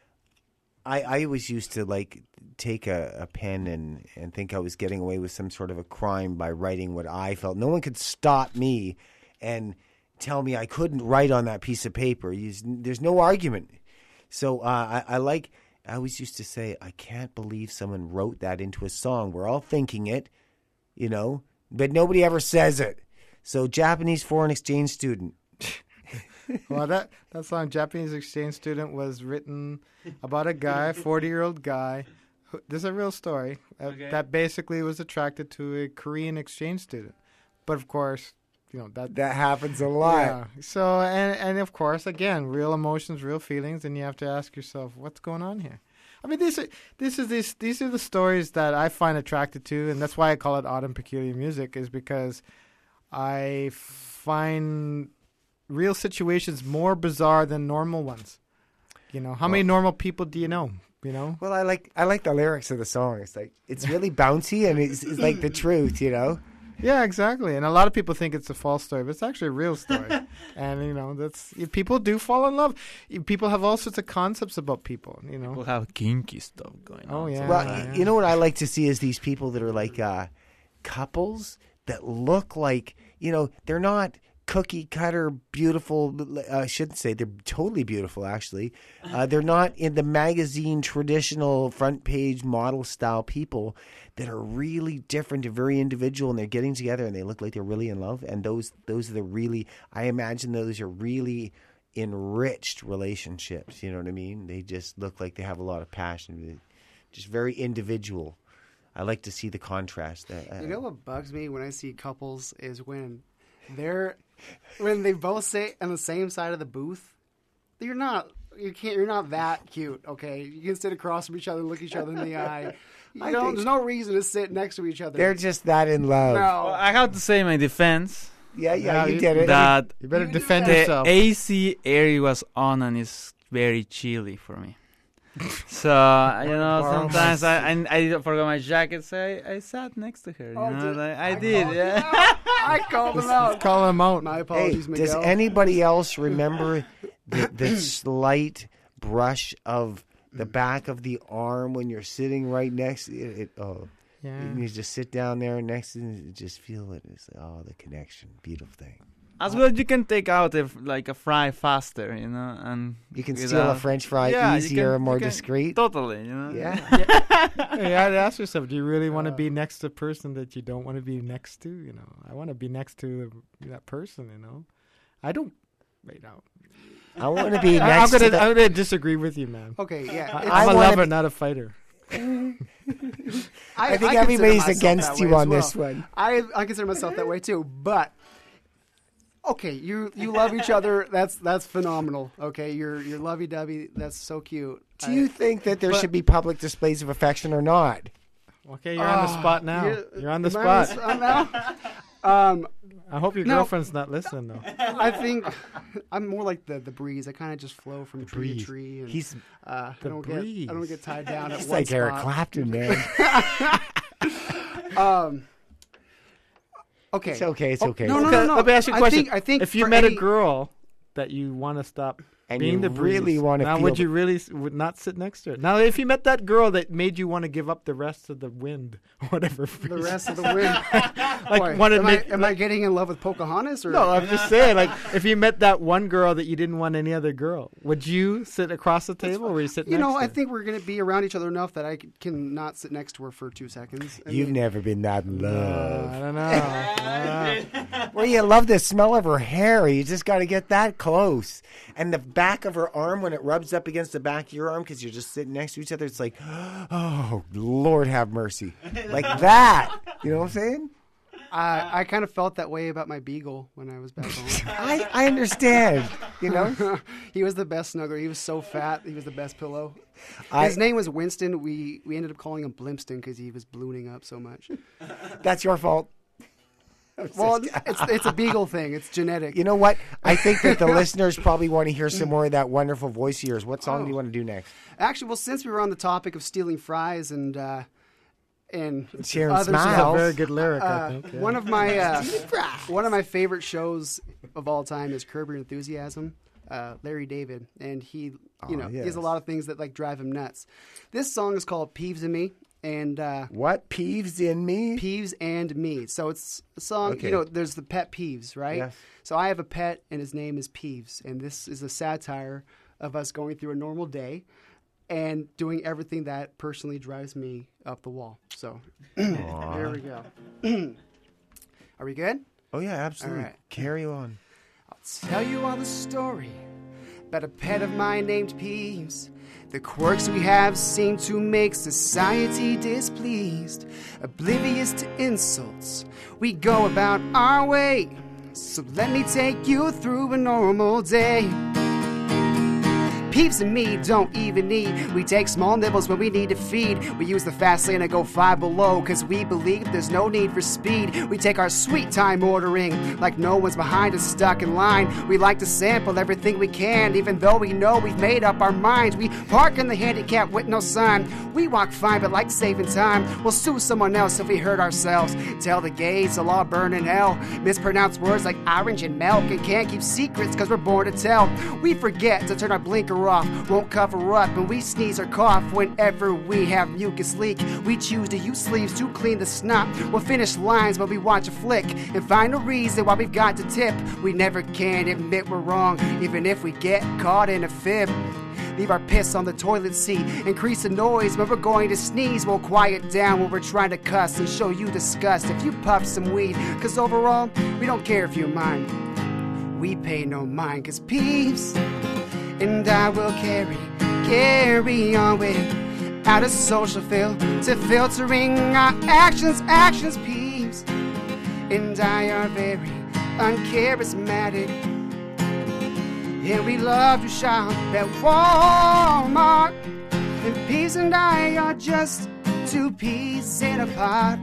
I I always used to like take a, a pen and, and think I was getting away with some sort of a crime by writing what I felt. No one could stop me and tell me I couldn't write on that piece of paper. You, there's no argument. So uh, I, I like. I always used to say, I can't believe someone wrote that into a song. We're all thinking it, you know, but nobody ever says it. So Japanese foreign exchange student. Well, that, that song, Japanese Exchange Student, was written about a guy, forty-year-old guy. Who, this is a real story, uh, Okay. that basically was attracted to a Korean exchange student. But, of course, you know that that happens a lot. Yeah. So and and of course, again, real emotions, real feelings, and you have to ask yourself, what's going on here? I mean, these are this is this these are the stories that I find attracted to, and that's why I call it Autumn Peculiar Music, is because I find real situations more bizarre than normal ones. You know, how Well- many normal people do you know? You know. Well, I like I like the lyrics of the song. It's like it's really bouncy and it's, it's like the truth, you know. Yeah, exactly. And a lot of people think it's a false story, but it's actually a real story. And you know, that's people do fall in love. People have all sorts of concepts about people. You know, People have kinky stuff going Oh on. yeah. Well, yeah. y- you know what I like to see is these people that are like uh, couples that look like, you know, they're not cookie cutter beautiful. uh, I shouldn't say they're totally beautiful. Actually, uh, they're not in the magazine traditional front page model style people that are really different and very individual, and they're getting together and they look like they're really in love. And those those are the really, I imagine those are really enriched relationships. You know what I mean? They just look like they have a lot of passion. Just very individual. I like to see the contrast. Uh, You know what bugs me when I see couples is when they're when they both sit on the same side of the booth. You're not you can't you're not that cute, okay? You can sit across from each other, look each other in the eye. You I don't, think- there's no reason to sit next to each other. They're just that in love. No. Well, I have to say in my defense. Yeah, yeah, Yeah, you you- did it. That You better defend the yourself. A C area was on and it's very chilly for me. So you know, Borrow my sometimes I, I I forgot my jacket, so I, I sat next to her. You Oh, know, did- like, I, I did. called Yeah. him out. I called him out. Call him out. My Hey, apologies, does Miguel. anybody else remember the, the slight brush of the back of the arm when you're sitting right next to it? it oh, Yeah. and you just sit down there next to it and just feel it. It's like, oh, the connection, beautiful thing. As well, you can take out a, like a fry faster, you know, and You can without- steal a French fry Yeah, you easier can- and more you can- discreet. Totally, you know. Yeah. You had to ask yourself, do you really want to be next to a person that you don't want to be next to? You know, I want to be next to the, that person. You know, I don't. Right now, I want to be I- next I'm gonna, to the- I'm gonna disagree with you, man. Okay, yeah. I, it's- I'm I a wanna lover, be- not a fighter. I think consider everybody's myself against that you way as on well. this one. I I consider myself that way too, but okay, you you love each other. That's that's phenomenal. Okay, you're you're lovey dovey. That's so cute. Do you think that there but- should be public displays of affection or not? Okay, you're on the Oh, spot now. you- You're on the am I on spot. the spot now? Um, I hope your no. girlfriend's not listening though. I think I'm more like the, the breeze. I kind of just flow from tree breeze. to tree. And, He's uh, the I don't breeze. get I don't get tied down at It's one like Eric spot. Clapton, man. Um. Okay. It's okay. It's Oh, okay. No, no, no, no. Let me ask you a I question. think, I think if you for met a any- girl that you want to stop And being you the breeze, really wanna now feel would the- you really s- would not sit next to her? Now, if you met that girl that made you want to give up the rest of the wind, whatever, the rest of the wind. like Boy, wanted am, to I, make, am I getting in love with Pocahontas? Or? no, I'm just saying, like, if you met that one girl that you didn't want any other girl, would you sit across the table or would you sit You next know, to I her? think we're going to be around each other enough that I c- can not sit next to her for two seconds. I You've mean, never been that in love. I don't know. I don't know. Well, you love the smell of her hair. You just got to get that close. And the back of her arm, when it rubs up against the back of your arm because you're just sitting next to each other, it's like, oh, Lord have mercy. Like that. You know what I'm saying? I, I kind of felt that way about my beagle when I was back home. I, I understand. You know? He was the best snuggler. He was so fat. He was the best pillow. I- His name was Winston. We we ended up calling him Blimpston because he was ballooning up so much. That's your fault. Well, it's it's a beagle thing. It's genetic. You know what? I think that the listeners probably want to hear some more of that wonderful voice of yours. What song Oh. do you want to do next? Actually, well, since we were on the topic of stealing fries and uh, and Sharing others, smiles. That's a very good lyric, I uh, think. yeah. one of my uh, one of my favorite shows of all time is Curb Your Enthusiasm. Uh, Larry David, and he, you Oh, know, he has yes. a lot of things that like drive him nuts. This song is called "Peeves and Me," and uh, What? Peeves in me? Peeves and Me. So it's a song. Okay. You know, there's the pet peeves, right? Yes. So I have a pet, and his name is Peeves, and this is a satire of us going through a normal day and doing everything that personally drives me up the wall. So there we go. Are we good? Oh, yeah, absolutely. All right. Carry on. I'll tell you all the story about a pet of mine named Peeves. The quirks we have seem to make society displeased. Oblivious to insults, we go about our way, So let me take you through a normal day. Peeps and me don't even eat. We take small nibbles when we need to feed. We use the fast lane and go five below, cause we believe there's no need for speed. We take our sweet time ordering, like no one's behind us stuck in line. We like to sample everything we can, even though we know we've made up our minds. We park in the handicap with no sign. We walk fine, but like saving time, we'll sue someone else if we hurt ourselves. Tell the gays they'll all burn in hell. Mispronounce words like orange and milk, and can't keep secrets cause we're born to tell. We forget to turn our blinker off, won't cover up, and we sneeze or cough whenever we have mucus leak. We choose to use sleeves to clean the snot. We'll finish lines while we watch a flick and find a reason why we've got to tip. We never can admit we're wrong, even if we get caught in a fib. Leave our piss on the toilet seat, increase the noise when we're going to sneeze. We'll quiet down when we're trying to cuss and show you disgust if you puff some weed. Cause overall, we don't care if you mind. We pay no mind, cause peeps and I will carry, carry on without a social filter, filtering our actions, actions, peeps. And I are very uncharismatic, and we love to shop at Walmart. And peeps and I are just two peas in a pot,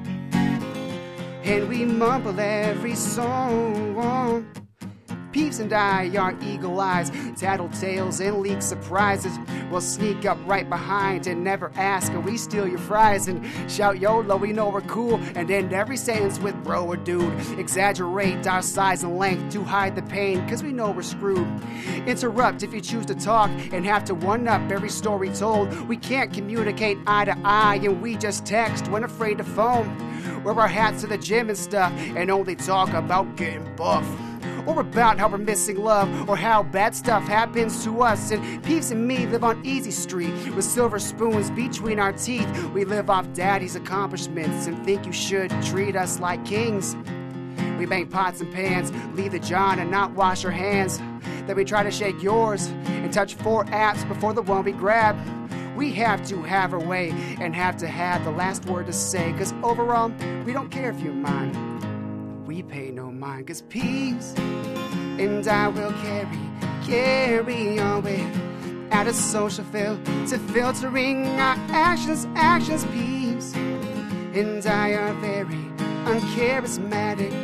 and we mumble every song. Peeps and I are eagle eyes, tattletales and leak surprises. We'll sneak up right behind and never ask, and we steal your fries and shout YOLO, we know we're cool, and end every sentence with bro or dude. Exaggerate our size and length to hide the pain, cause we know we're screwed. Interrupt if you choose to talk and have to one-up every story told. We can't communicate eye to eye, and we just text when afraid to phone. Wear our hats to the gym and stuff and only talk about getting buff, or about how we're missing love, or how bad stuff happens to us. And Peeps and me live on Easy Street with silver spoons between our teeth. We live off daddy's accomplishments and think you should treat us like kings. We make pots and pans, leave the John and not wash our hands. Then we try to shake yours and touch four apps before the one we grab. We have to have our way and have to have the last word to say, cause overall, we don't care if you mind. We pay no mind, cause peace and I will carry, carry on without a social filter, filtering our actions, actions, peeps. And I are very uncharismatic,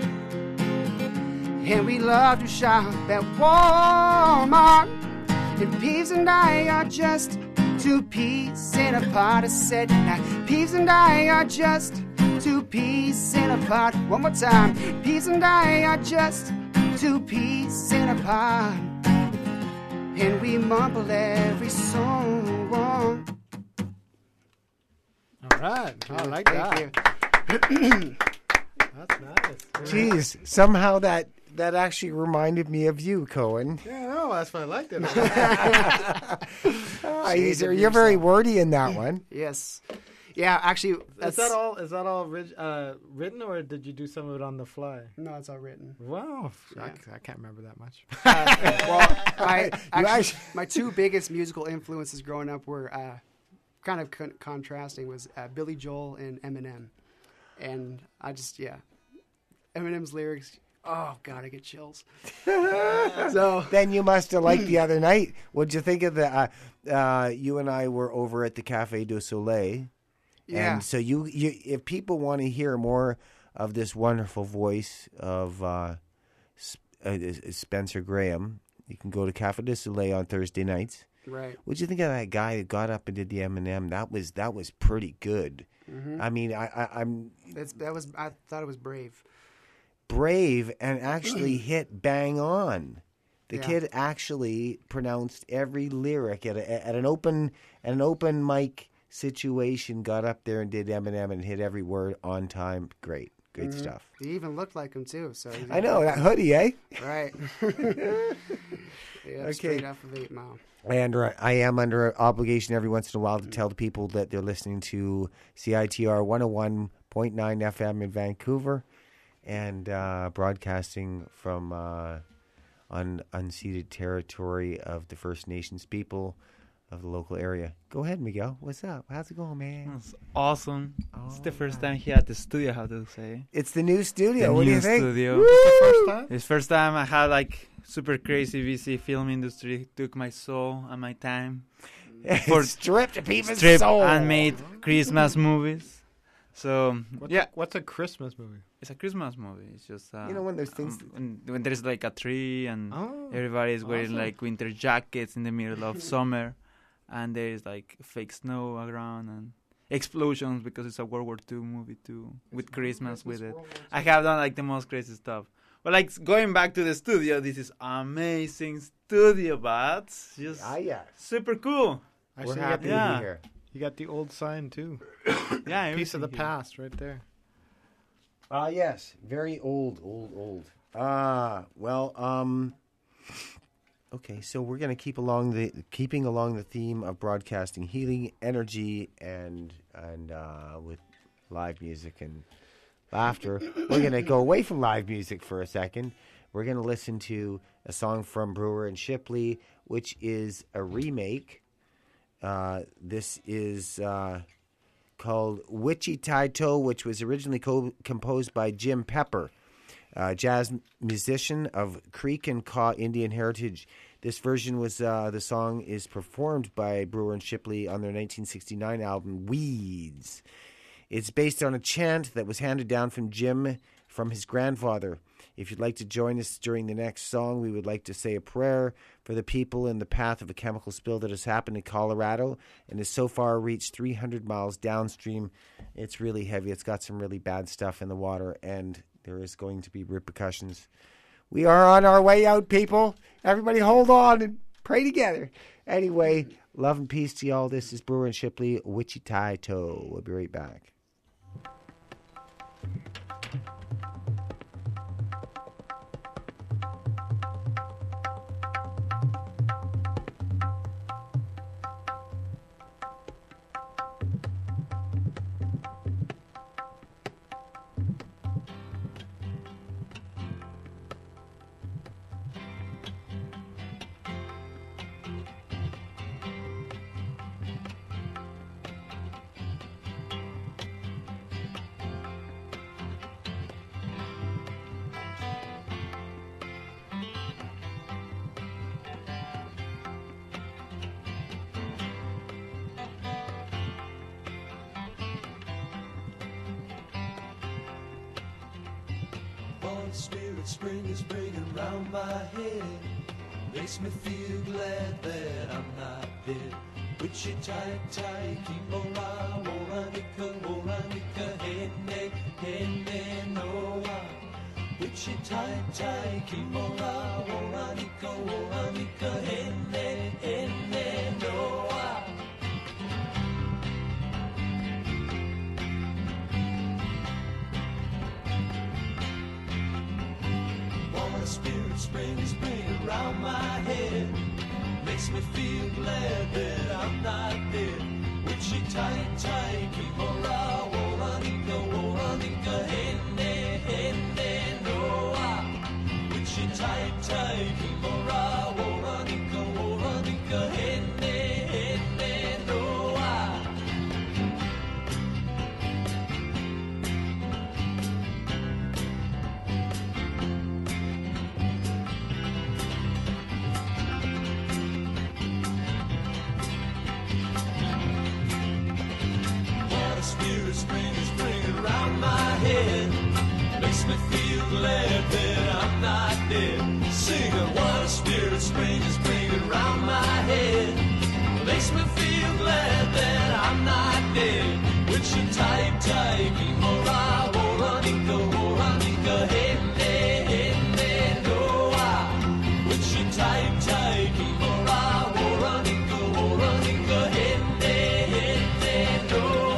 and we love to shop at Walmart. And peeps and I are just two peas in a pot. I said, now, peeps and I are just two peas in a pot. One more time. Peas and I are just two peas in a pot, and we mumble every song. All right. I like Thank that. you. That's nice. Jeez, somehow that that actually reminded me of you, Cohen. Yeah, no, that's why I liked it. Oh, you're, you're very wordy in that one. Yes. Yeah, actually, that's Is that all? Is that all ri- uh, written, or did you do some of it on the fly? No, it's all written. Wow, Yeah. I, I can't remember that much. Uh, well, my, You actually, actually- my two biggest musical influences growing up were uh, kind of con- contrasting was uh, Billy Joel and Eminem, and I just yeah, Eminem's lyrics. Oh God, I get chills. So then you must have liked the other night. What'd you think of the? Uh, uh, you and I were over at the Café du Soleil. Yeah. And so you, you, if people want to hear more of this wonderful voice of uh, Sp- uh, Spencer Graham, you can go to Café du Soleil on Thursday nights. Right. What'd you think of that guy that got up and did the Eminem? That was that was pretty good. Mhm. I mean, I, I, I'm That's, that was I thought it was brave. brave and actually hit bang on. The Yeah. kid actually pronounced every lyric at a, at an open at an open mic situation. Got up there and did Eminem and hit every word on time. Great, great Mhm. stuff. He even looked like him too. So I know that hoodie, eh? Right. Yeah, Okay. straight off of Eight Mile. And uh, I am under obligation every once in a while to tell the people that they're listening to C I T R one oh one point nine F M in Vancouver and uh, broadcasting from uh, on unceded territory of the First Nations people of the local area. Go ahead, Miguel. What's up? How's it going, man? It's awesome. Oh, it's the first time here at the studio, how to say. It's the new studio. The what new do you think? Studio. Woo! It's the first time? It's first time I had like super crazy busy film industry. Took my soul and my time. For stripped people's stripped soul. and made Christmas movies. So What's yeah, a, what's a Christmas movie? It's a Christmas movie. It's just uh, You know when there's things um, when, when there's like a tree and Oh, everybody's wearing awesome. like winter jackets in the middle of summer, and there's like fake snow around and explosions because it's a World War Two movie too with Christmas with it. I have done like the most crazy stuff. But like going back to the studio, this is amazing studio, but just Ah, yes. super cool. I We're see happy you got to the, be here. You got the old sign too. Yeah, piece of the everything here. past right there. Ah, uh, yes. Very old, old, old. Ah, well, um... Okay, so we're going to keep along the keeping along the theme of broadcasting healing, energy, and and uh, with live music and laughter. We're going to go away from live music for a second. We're going to listen to a song from Brewer and Shipley, which is a remake. Uh, this is uh, called Witchy Tai To, which was originally co- composed by Jim Pepper, a jazz musician of Creek and Kaw Indian heritage. This version was uh, the song is performed by Brewer and Shipley on their nineteen sixty-nine album Weeds. It's based on a chant that was handed down from Jim from his grandfather. If you'd like to join us during the next song, we would like to say a prayer for the people in the path of a chemical spill that has happened in Colorado and has so far reached three hundred miles downstream. It's really heavy. It's got some really bad stuff in the water, and there is going to be repercussions. We are on our way out, people. Everybody hold on and pray together. Anyway, love and peace to y'all. This is Brewer and Shipley, Witchy Tai To. We'll be right back. Spirit spring is bringing round my head. Makes me feel glad that I'm not dead. Witchy tai tai, kimora, woranika, woranika, hene, hene, noa. Witchy tai tai, kimora, woranika, woranika, hene, hene, noa. Spirit spring is bringing round my head. Makes me feel glad that I'm not dead. Witchy tai tai, kimora, woranika, woranika, hene, hene, noa. Witchy tai tai, kimora, woranika, woranika, hene, hene, noa. Spirit spring is bringing around my head. Makes me feel glad that I'm not dead. Singing what a spirit spring is bringing around my head. Makes me feel glad that I'm not dead. Witchy tai tai, kimora, woranika, woranika, hene, hene, noa. Witchy tai tai, kimora, woranika, woranika, hene, hene, noa.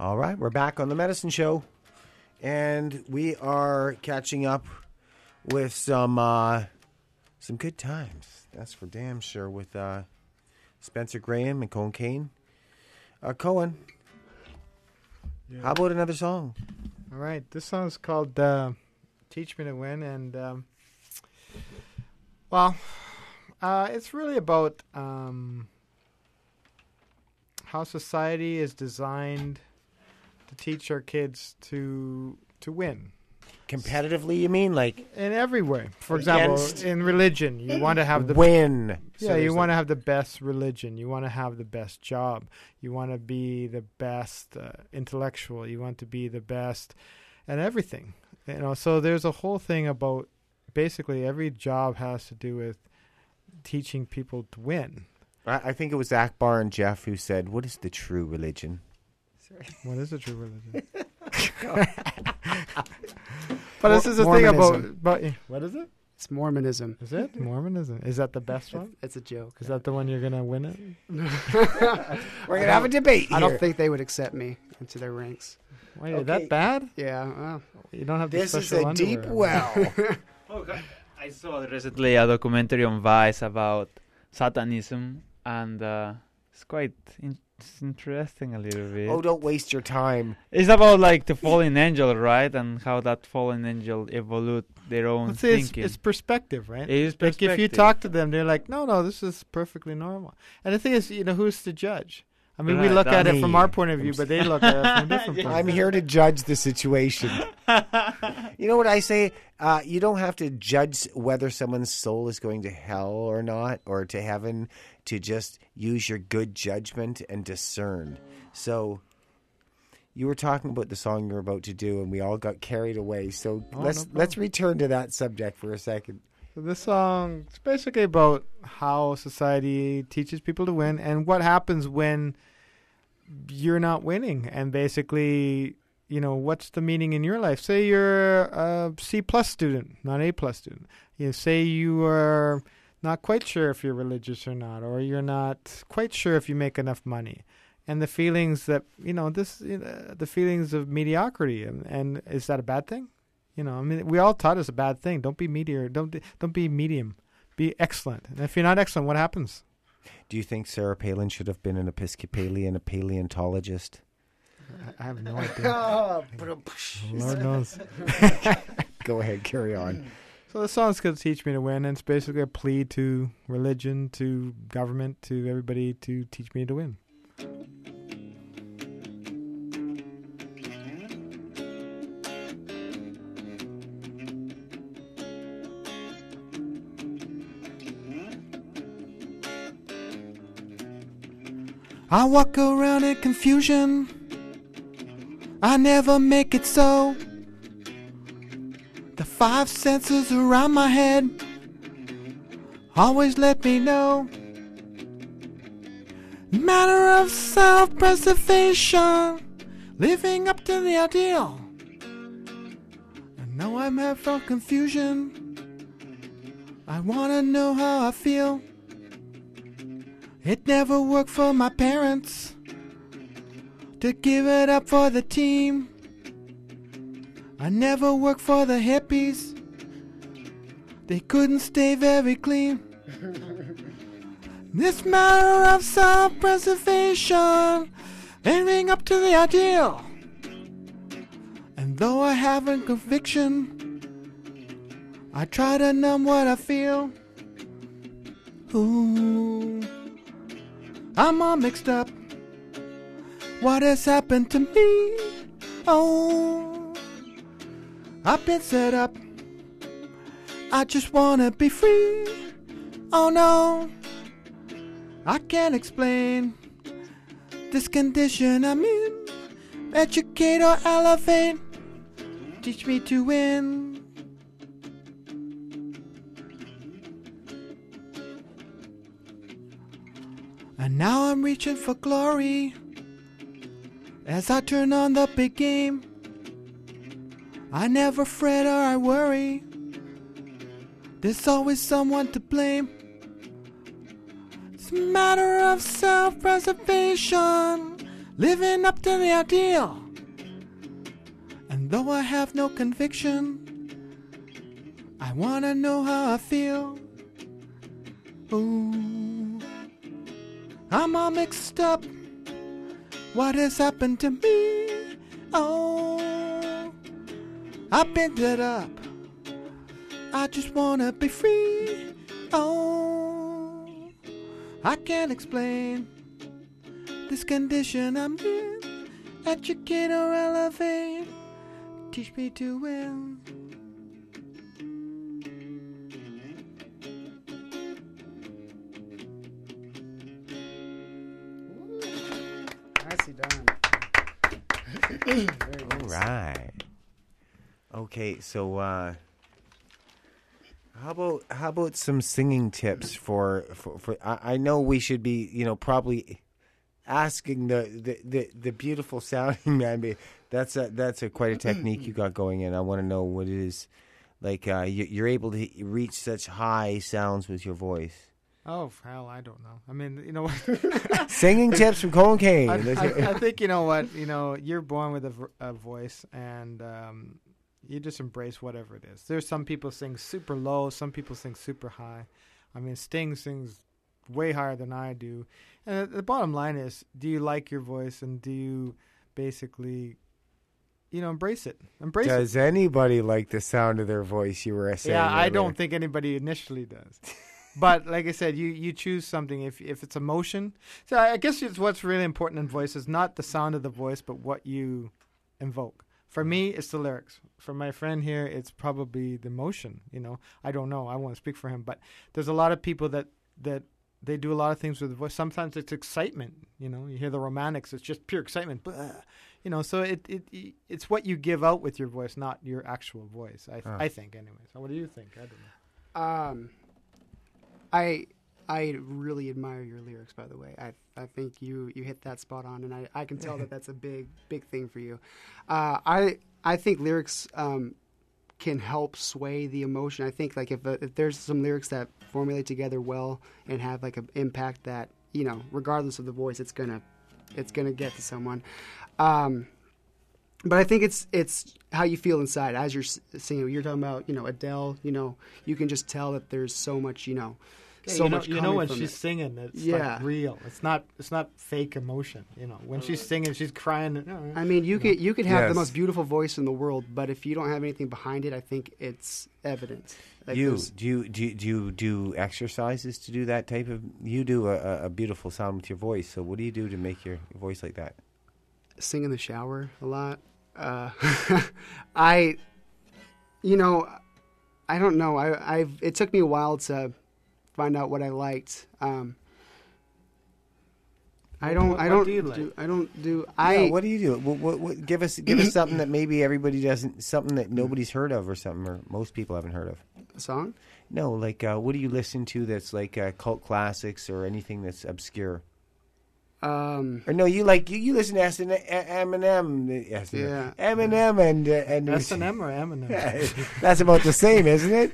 All right, we're back on the Medicine Show, and we are catching up with some uh, some good times. That's for damn sure. With uh, Spencer Graham and Cohen Kane. Uh, Cohen, Yeah. how about another song? All right, this song's called uh, "Teach Me to Win," and um, well, uh, it's really about um, how society is designed to teach our kids to to win. Competitively, you mean? Like in every way. For example, against- in religion, you want to have the Win. So Yeah, you there's want to a- have the best religion. You want to have the best job. You want to be the best uh, intellectual. You want to be the best at everything. You know, so there's a whole thing about basically every job has to do with teaching people to win. I, I think it was Akbar and Jeff who said, "What is the true religion?" What is the true religion? But this is the thing Mormonism. about, about what is it? It's Mormonism. Is it Mormonism? Is that the best one? It's a joke. Is that the one you're gonna win it? We're gonna have a debate I don't here. think they would accept me into their ranks. Wait, is that bad? Yeah. Well, you don't have the this is special a deep underwear. well. I saw recently a documentary on Vice about Satanism, and uh, it's quite in- it's interesting a little bit. Oh, don't waste your time. It's about like the fallen angel, right? And how that fallen angel evolved their own Let's say it's, thinking. it's perspective, right? It is Like if you perspective. talk to them, they're like, "No, no, this is perfectly normal." And the thing is, you know, who's to judge? I mean, we Right, look at it me. from our point of view, but they look at it from a different point. I'm here to judge the situation. You know what I say? Uh, you don't have to judge whether someone's soul is going to hell or not, or to heaven, to just use your good judgment and discern. So you were talking about the song you were about to do, and we all got carried away. So Oh, let's no let's return to that subject for a second. So this song is basically about how society teaches people to win and what happens when you're not winning. And basically, you know, what's the meaning in your life? Say you're a C plus student, not A plus student. You know, say you are not quite sure if you're religious or not, or you're not quite sure if you make enough money. And the feelings that, you know, this, you know, the feelings of mediocrity. And, and is that a bad thing? You know, I mean, we all taught us a bad thing. Don't be meteor. Don't don't be medium. Be excellent. And if you're not excellent, what happens? Do you think Sarah Palin should have been an Episcopalian, a paleontologist? I have no idea. Oh, Lord knows. Go ahead, carry on. So the song's going to teach me to win, and it's basically a plea to religion, to government, to everybody to teach me to win. I walk around in confusion. I never make it so. The five senses around my head always let me know. Matter of self-preservation, living up to the ideal. I know I'm half from confusion. I wanna know how I feel. It never worked for my parents to give it up for the team. I never worked for the hippies. They couldn't stay very clean. This matter of self-preservation, living up to the ideal. And though I haven't conviction, I try to numb what I feel. Ooh, I'm all mixed up. What has happened to me? Oh, I've been set up. I just wanna be free. Oh no, I can't explain this condition I'm in. Educate or elevate, teach me to win. And now I'm reaching for glory as I turn on the big game. I never fret or I worry. There's always someone to blame. It's a matter of self-preservation, living up to the ideal. And though I have no conviction, I wanna know how I feel. Ooh, I'm all mixed up. What has happened to me? Oh, I've been it up. I just wanna be free. Oh, I can't explain this condition I'm in. Educate or elevate. Teach me to win. Nicely done. Very All right. Okay, so uh, how about how about some singing tips for for, for I, I know we should be, you know, probably asking the the, the, the beautiful sounding man. But that's a that's a quite a technique you got going in. I want to know what it is like. Uh, you, you're able to reach such high sounds with your voice. Oh, hell, I don't know. I mean, you know what? Singing tips from Colin Kane. I, I, I think, you know what, you know, you're born with a, v- a voice, and um, you just embrace whatever it is. There's some people sing super low, some people sing super high. I mean, Sting sings way higher than I do. And the bottom line is, do you like your voice, and do you basically, you know, embrace it? Embrace Does it. Does anybody like the sound of their voice? You were saying Yeah, I earlier. don't think anybody initially does. But like I said, you, you choose something if if it's emotion. So I guess it's what's really important in voice is not the sound of the voice, but what you invoke. For me, it's the lyrics. For my friend here, it's probably the emotion. You know, I don't know. I won't speak for him, but there's a lot of people that that they do a lot of things with the voice. Sometimes it's excitement. You know, you hear the Romantics, it's just pure excitement. Blah. You know, so it, it it's what you give out with your voice, not your actual voice. I Oh. I think anyway. So what do you think? I don't know. Um, I I really admire your lyrics, by the way. I I think you, you hit that spot on, and I, I can tell that that's a big big thing for you. Uh, I I think lyrics um, can help sway the emotion. I think like if uh, if there's some lyrics that formulate together well and have like an impact that, you know, regardless of the voice, it's gonna it's gonna get to someone. Um, But I think it's it's how you feel inside as you're singing. You're talking about, you know, Adele. You know, you can just tell that there's so much, you know, Yeah, so you know, much. you know coming when from she's it. singing, it's yeah. like real. It's not it's not fake emotion. You know, when she's singing, she's crying. You know, I mean, you could you could have Yes. the most beautiful voice in the world, but if you don't have anything behind it, I think it's evident. Like You there's- do you do you, do you do exercises to do that type of? You do a, a- a beautiful sound with your voice. So what do you do to make your voice like that? sing in the shower a lot. Uh, I, you know, I don't know. I I've it took me a while to find out what I liked. Um, I don't. What- I what don't do you do. like? I don't do. Yeah, I. what do you do? What, what, what, give us give us something that maybe everybody doesn't, something that nobody's heard of, or something, or most people haven't heard of. A song? No, like uh, what do you listen to that's like uh, cult classics or anything that's obscure? Um, or no, you like you, you listen to S and M, yes, Yeah. Eminem and uh, and S and M or Eminem? That's about the same, isn't it?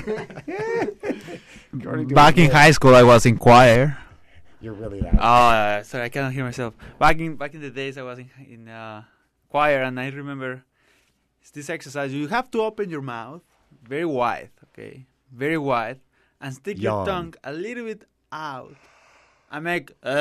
Back in high school, I was in choir. You're really loud. Oh, uh, sorry, I cannot hear myself. Back in back in the days, I was in in uh, choir, and I remember it's this exercise. You have to open your mouth very wide, okay, very wide, and stick Yawn. your tongue a little bit out, and make uh,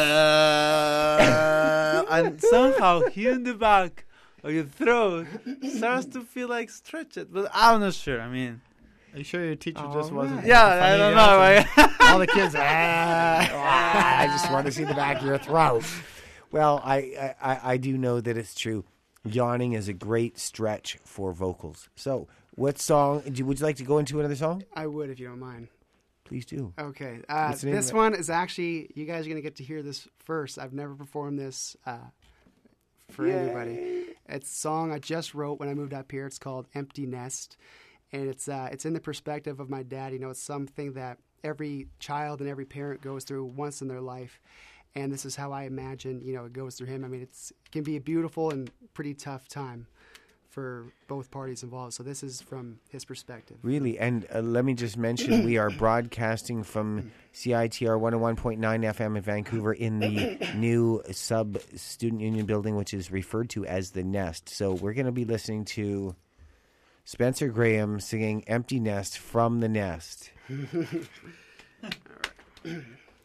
and somehow here in the back of your throat starts to feel like stretched, but I'm not sure. I mean. Are you sure your teacher just wasn't? Yeah, funny I don't enough know. and I- all the kids, ah, Ah, I just want to see the back of your throat. Well, I, I, I do know that it's true. Yawning is a great stretch for vocals. So, what song would you, would you like to go into another song? I would if you don't mind. Please do. Okay. Uh, What's the name this of it? one is actually, you guys are going to get to hear this first. I've never performed this uh, for Yay. anybody. It's a song I just wrote when I moved up here. It's called Empty Nest. And it's uh, it's in the perspective of my dad. You know, it's something that every child and every parent goes through once in their life. And this is how I imagine, you know, it goes through him. I mean, it's, it can be a beautiful and pretty tough time for both parties involved. So this is from his perspective. Really, and uh, let me just mention, we are broadcasting from C I T R one oh one point nine F M in Vancouver in the new sub-student union building, which is referred to as the Nest. So we're going to be listening to Spencer Graham singing Empty Nest from the Nest. All right.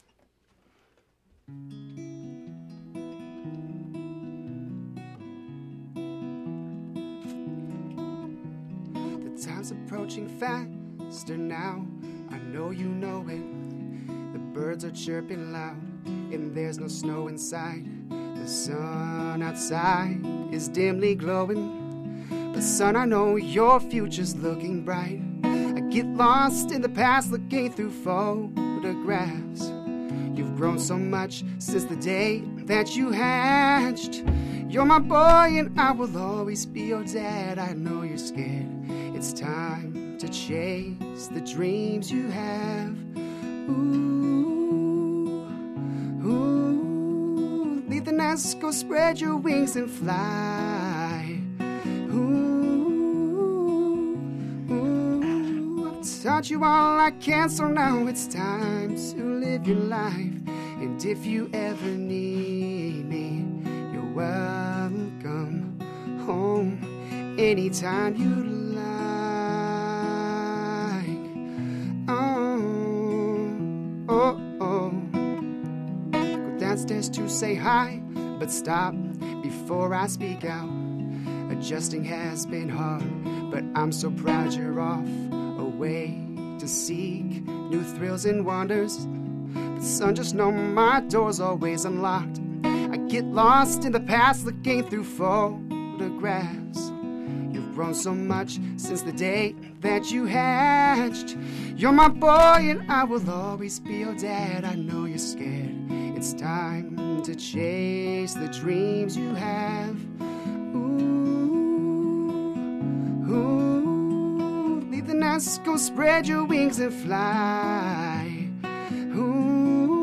The time's approaching faster now. I know you know it. The birds are chirping loud, and there's no snow inside. The sun outside is dimly glowing. But son, I know your future's looking bright. I get lost in the past looking through photographs. You've grown so much since the day that you hatched. You're my boy and I will always be your dad. I know you're scared. It's time to chase the dreams you have. Ooh, ooh, leave the nest, go spread your wings and fly. Ooh, ooh, I've taught you all I can, so now it's time to live your life. And if you ever need me, you're welcome home anytime you like. Oh, oh, oh. Go downstairs to say hi, but stop before I speak out. Adjusting has been hard, but I'm so proud you're off away to seek new thrills and wonders. But son, just know my door's always unlocked. I get lost in the past looking through photographs. You've grown so much since the day that you hatched. You're my boy and I will always be your dad. I know you're scared. It's time to chase the dreams you have. Ooh, ooh, leave the nest, go spread your wings and fly. Ooh,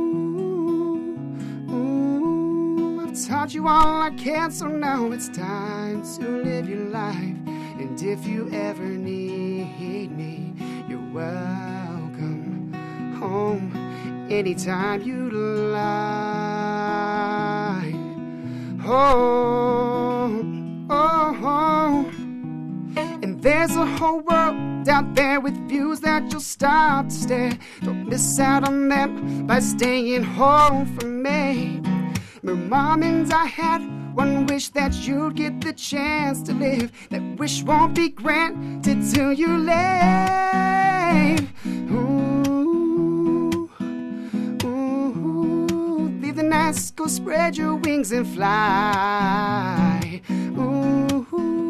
ooh, I've taught you all I can, so now it's time to live your life. And if you ever need me, you're welcome home anytime you like. Oh, oh, oh. And there's a whole world out there with views that you'll stop to stare. Don't miss out on them by staying home from me. My mom and I had one wish, that you'd get the chance to live. That wish won't be granted till you leave. Ooh, ooh, leave the nest, go spread your wings and fly. Ooh,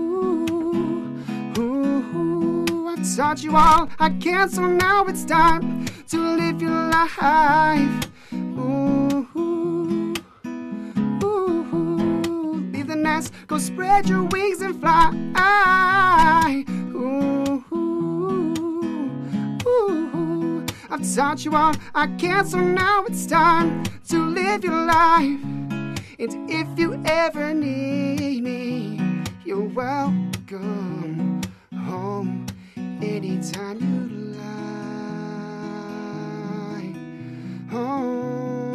ooh, ooh, I've taught you all I can, so now it's time to live your life. Ooh, go spread your wings and fly. Ooh, ooh, ooh. I've taught you all I can, so now it's time to live your life. And if you ever need me, you're welcome home anytime you like. Oh.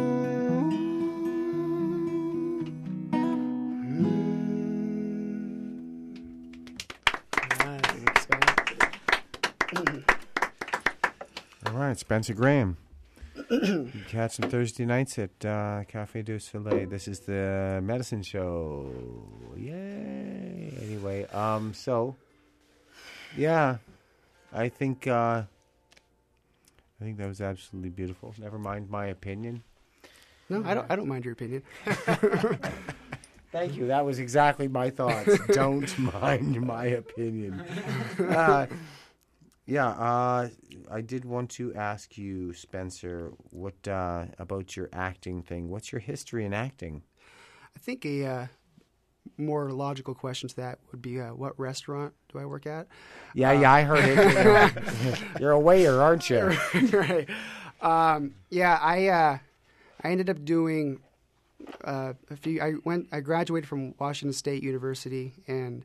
All right, Spencer Graham. You catch him Thursday nights at uh, Cafe du Soleil. This is the Medicine Show. Yay! Anyway, um, so yeah, I think uh, I think that was absolutely beautiful. Never mind my opinion. No, I don't. I don't mind your opinion. Thank you. That was exactly my thoughts. Don't mind my opinion. Uh, Yeah, uh, I did want to ask you, Spencer, what uh, about your acting thing? What's your history in acting? I think a uh, more logical question to that would be, uh, what restaurant do I work at? Yeah, uh, yeah, I heard it. You're a waiter, aren't you? Right. Um, yeah, I uh, I ended up doing uh, a few. I went. I graduated from Washington State University, and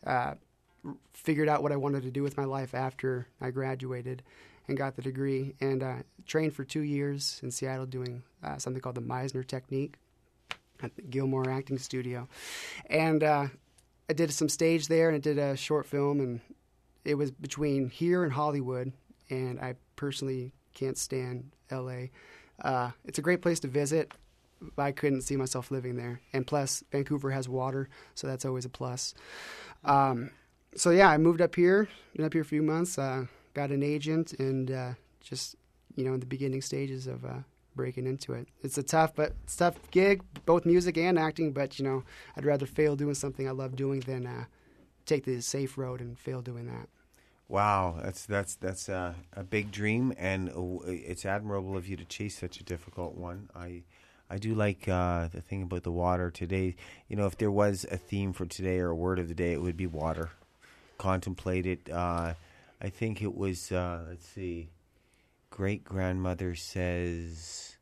uh, figured out what I wanted to do with my life after I graduated and got the degree, and uh, trained for two years in Seattle doing uh, something called the Meisner Technique at the Gilmore Acting Studio. And uh, I did some stage there, and I did a short film, and it was between here and Hollywood, and I personally can't stand L A. Uh, it's a great place to visit, but I couldn't see myself living there. And plus, Vancouver has water, so that's always a plus. Um, so yeah, I moved up here, been up here for a few months, uh, got an agent, and uh, just, you know, in the beginning stages of uh, breaking into it. It's a tough, but it's a tough gig, both music and acting, but, you know, I'd rather fail doing something I love doing than uh, take the safe road and fail doing that. Wow, that's that's that's uh, a big dream, and uh, it's admirable of you to chase such a difficult one. I I do like uh, the thing about the water today. You know, if there was a theme for today or a word of the day, it would be water. Contemplate it. Uh, I think it was, uh, let's see, great-grandmother says,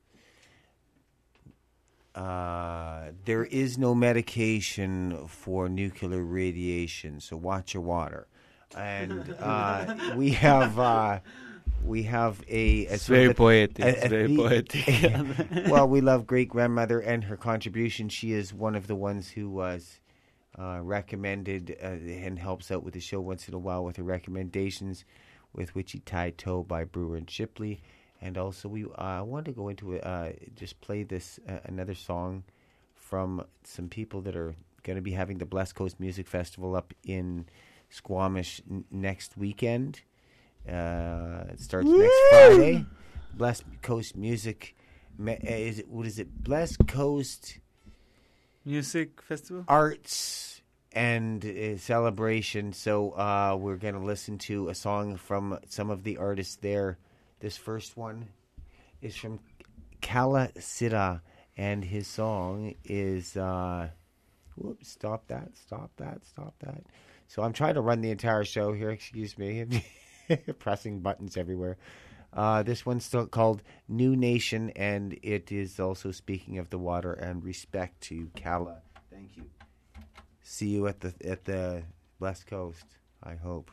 uh, there is no medication for nuclear radiation, so watch your water. And uh, we have uh, we have a, a it's very of a, poetic. A, it's a, very a, poetic. Well, we love great grandmother and her contribution. She is one of the ones who was uh, recommended uh, and helps out with the show once in a while with her recommendations, with Witchy Tie Toe by Brewer and Shipley, and also we uh, want to go into uh, just play this uh, another song from some people that are going to be having the Blessed Coast Music Festival up in Squamish n- next weekend. Uh, it starts Woo! next Friday. Blessed Coast Music, me- is it what is it? Blessed Coast Music Festival, Arts and uh, Celebration. So uh, we're going to listen to a song from some of the artists there. This first one is from Kala Sida, and his song is. Uh, whoops! Stop that! Stop that! Stop that! So I'm trying to run the entire show here. Excuse me. Pressing buttons everywhere. Uh, this one's still called New Nation, and it is also speaking of the water and respect to Kala. Thank you. See you at the at the Blessed Coast, I hope.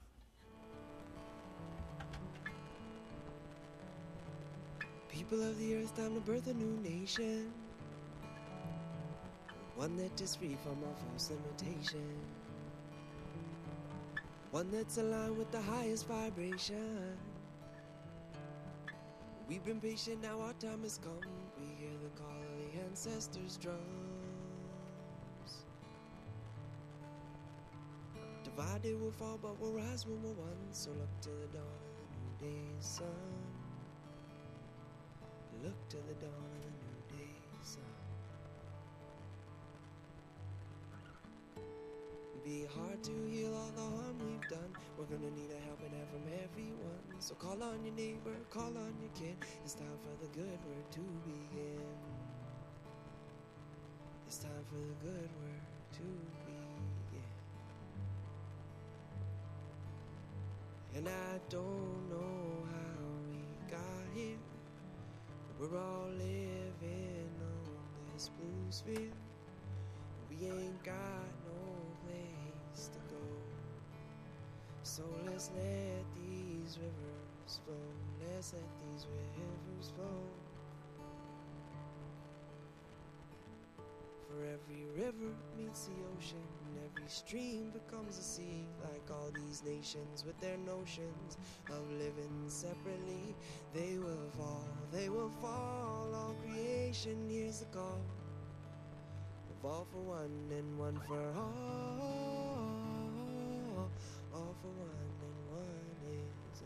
People of the earth, time to birth a new nation. One that is free from all false limitation. One that's aligned with the highest vibration. We've been patient, now our time has come. We hear the call of the ancestors' drums. Divided we'll fall, but we'll rise when we're one. So look to the dawn of the new day's sun. Look to the dawn of the new day's sun. Be hard to heal all the harm we've done. We're gonna need a helping hand from everyone. So call on your neighbor, call on your kid. It's time for the good work to begin. It's time for the good work to begin. And I don't know how we got here, but we're all living on this blue sphere. We ain't got no place to go. So let's let these rivers flow. Let's let these rivers flow. For every river meets the ocean, and every stream becomes a sea. Like all these nations with their notions of living separately, they will fall, they will fall. All creation hears the call of all for one and one for all. All for one and one is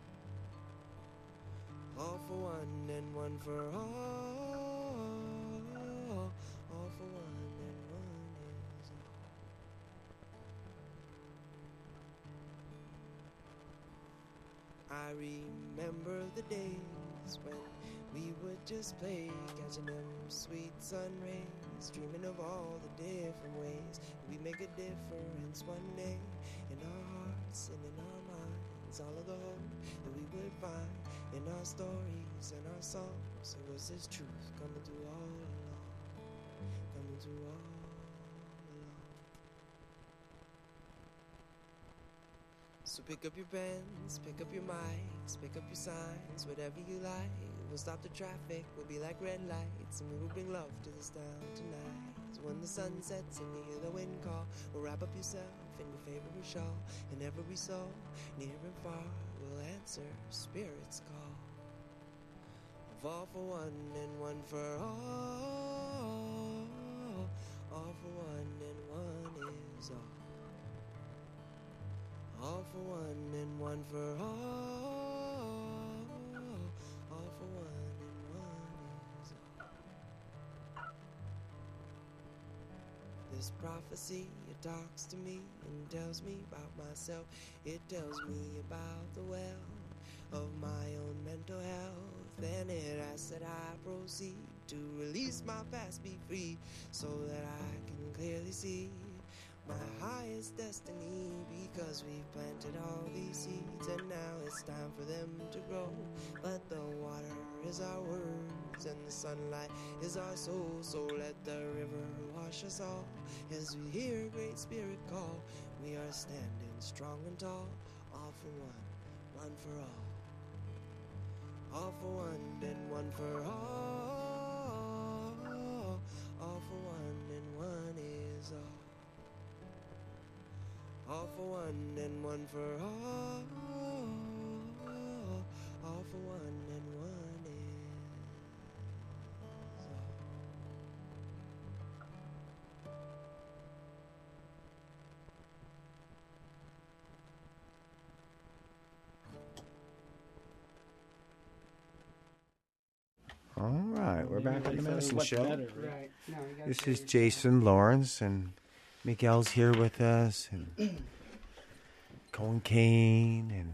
all. All for one and one for all. All for one and one is all. I remember the days when we would just play, catching them sweet sun rays, dreaming of all the different ways we make a difference one day in our hearts and in our minds. All of the hope that we would find in our stories and our songs. It was this truth coming through all along, coming through all along. So pick up your pens, pick up your mics, pick up your signs, whatever you like. We'll stop the traffic, we'll be like red lights, and we will bring love to this town tonight. So when the sun sets and you hear the wind call, we'll wrap up yourself in your favorite shawl, and every soul, near and far, will answer Spirit's call. Of all for one and one for all, all for one and one is all. All for one and one for all, all for one and one is all. This prophecy, it talks to me and tells me about myself. It tells me about the well of my own mental health, and it asks that I proceed to release my past, be free, so that I can clearly see my highest destiny, because we've planted all these seeds and now it's time for them to grow. But the water is our words and the sunlight is our soul, so let the river wash us all as we hear Great Spirit call. We are standing strong and tall, all for one, one for all. All for one and one for all, all for one and one is all. All for one and one for all, all for one and one is All right, we're back on the Medicine What's Show. better, right? No, we gotta This say is it. Jason Lawrence, and Miguel's here with us, and Colin Kane,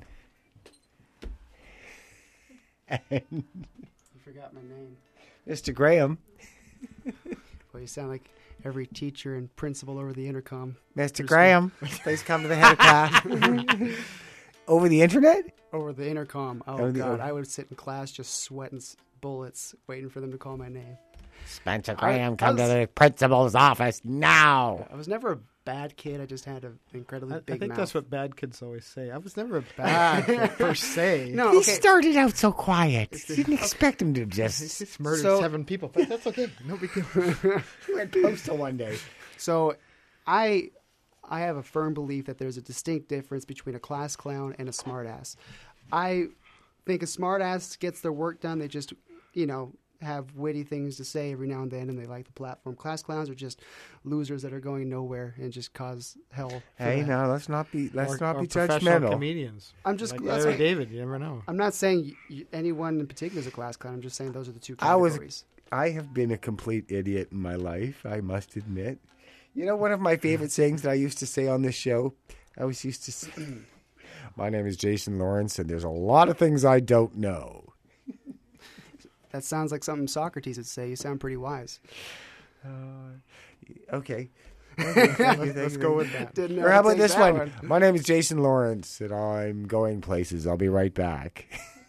and, and You forgot my name. Mister Graham. Well, you sound like every teacher and principal over the intercom. Mister Through Graham, school. please come to the head of class. Over the internet? Over the intercom. Oh, Over the- God. I would sit in class just sweating s- bullets, waiting for them to call my name. Spencer I- Graham, I come to was- the principal's office now. I was never a bad kid. I just had an incredibly I, I big think mouth. that's what bad kids always say. I was never a bad kid per se. No, He okay. started out so quiet. Didn't expect him to just... He just murdered So- seven people, but that's okay. No big deal. He went postal one day. So, I I have a firm belief that there's a distinct difference between a class clown and a smartass. I think a smartass gets their work done. They just, you know, have witty things to say every now and then, and they like the platform. Class clowns are just losers that are going nowhere and just cause hell. for Hey, that. now let's not be let's Or- not or be professional judgmental. comedians. I'm just like that's Larry like- David. You never know. I'm not saying y y anyone in particular is a class clown. I'm just saying those are the two I was categories. I have been a complete idiot in my life, I must admit. You know, one of my favorite sayings that I used to say on this show, I always used to say, my name is Jason Lawrence, and there's a lot of things I don't know. That sounds like something Socrates would say. You sound pretty wise. Uh, okay. Thank you, thank you, Let's thank go you. with that. Didn't know Or how how to about take this that one? My name is Jason Lawrence, and I'm going places. I'll be right back.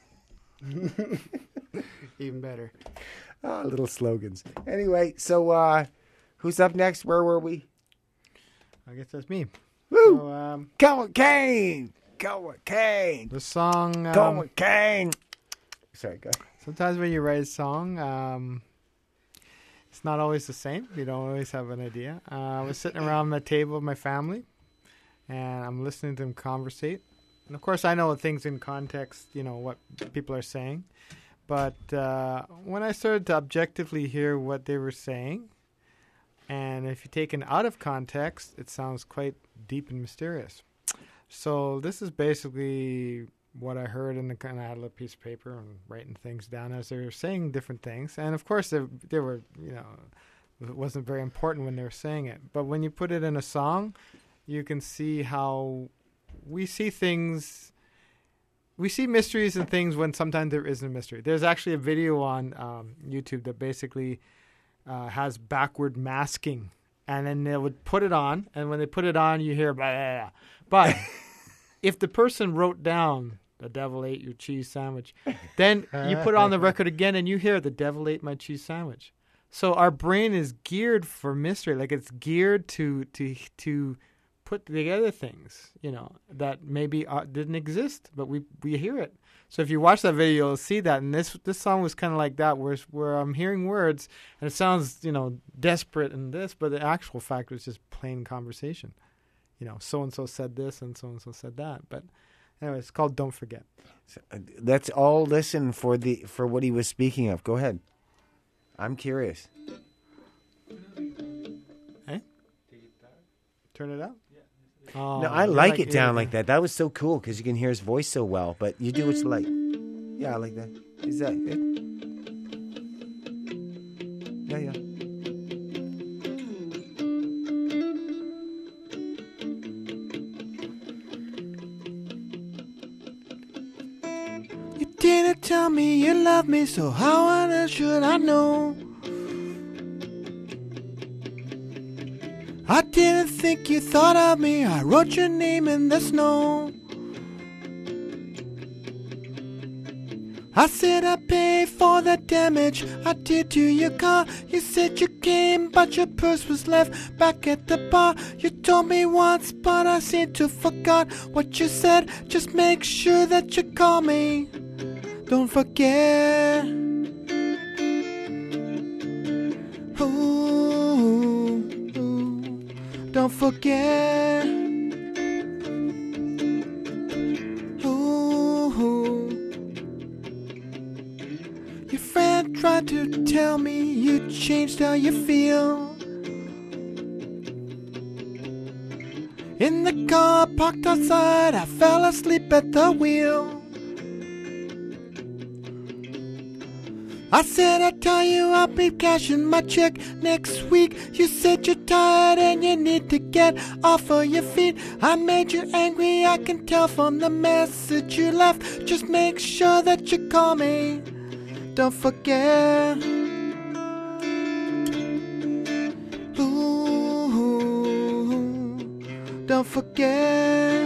Even better. Ah, little slogans. Anyway, so uh, who's up next? Where were we? I guess that's me. Woo! So, um, Go with Kane! Go with Kane! the song. Go Um, with Kane! Sorry, go. sometimes when you write a song, um, it's not always the same. You don't always have an idea. Uh, I was sitting around the table with my family, and I'm listening to them conversate. And of course, I know things in context, you know, what people are saying. But uh, when I started to objectively hear what they were saying, and if you take it out of context, it sounds quite deep and mysterious. So this is basically what I heard, and kind of had a little piece of paper and writing things down as they were saying different things. And of course, they, they were, you know, it wasn't very important when they were saying it. But when you put it in a song, you can see how we see things. We see mysteries and things when sometimes there isn't a mystery. There's actually a video on um, YouTube that basically uh, has backward masking. And then they would put it on, and when they put it on, you hear blah, blah, blah. But if the person wrote down, the devil ate your cheese sandwich, then you put it on the record again, and you hear, the devil ate my cheese sandwich. So our brain is geared for mystery. Like, it's geared to to to put together things, you know, that maybe uh, didn't exist, but we we hear it. So if you watch that video, you'll see that. And this this song was kind of like that, where where I'm hearing words and it sounds, you know, desperate and this, but the actual fact was just plain conversation. You know, so and so said this and so and so said that. But anyway, it's called "Don't Forget." So, uh, let's all listen for the for what he was speaking of. Go ahead. I'm curious. Hey, turn it up. Oh, no, I you like it down it. like that. That was so cool because you can hear his voice so well. But you do what you like. Yeah, I like that. Is that it? Yeah, yeah. You didn't tell me you love me, so how on earth should I know? I didn't think you thought of me. I wrote your name in the snow. I said I paid for the damage I did to your car. You said you came, but your purse was left back at the bar. You told me once, but I seem to forgot what you said. Just make sure that you call me. Don't forget. Ooh, ooh, don't forget. Ooh, your friend tried to tell me you changed how you feel. In the car parked outside, I fell asleep at the wheel. I said I'd tell you I'll be cashing my check next week. You said you're tired and you need to get off of your feet. I made you angry, I can tell from the message you left. Just make sure that you call me. Don't forget. Ooh, don't forget.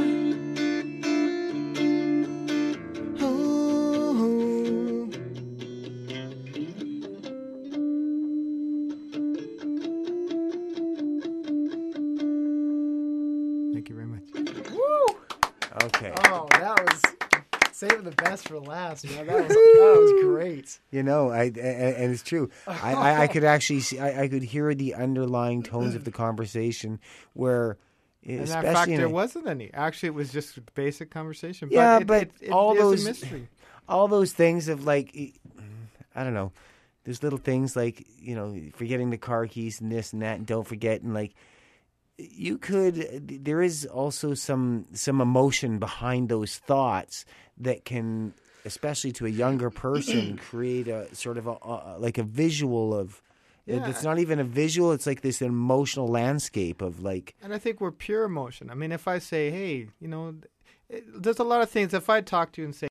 Okay. Oh, that was saving the best for last, man. That was, that was great. You know, I, I and it's true. I, I, I could actually see, I, I could hear the underlying tones of the conversation where, and especially in fact, in there a, wasn't any. Actually, it was just basic conversation. yeah, but, it, but it, it all is those, a mystery. all those things of like, I don't know. There's little things like, you know, forgetting the car keys and this and that, and don't forget, and like. You could. There is also some some emotion behind those thoughts that can, especially to a younger person, create a sort of a, a like a visual of. Yeah. It's not even a visual. It's like this emotional landscape of like. And I think we're pure emotion. I mean, if I say, "Hey, you know," it, there's a lot of things. If I talk to you and say,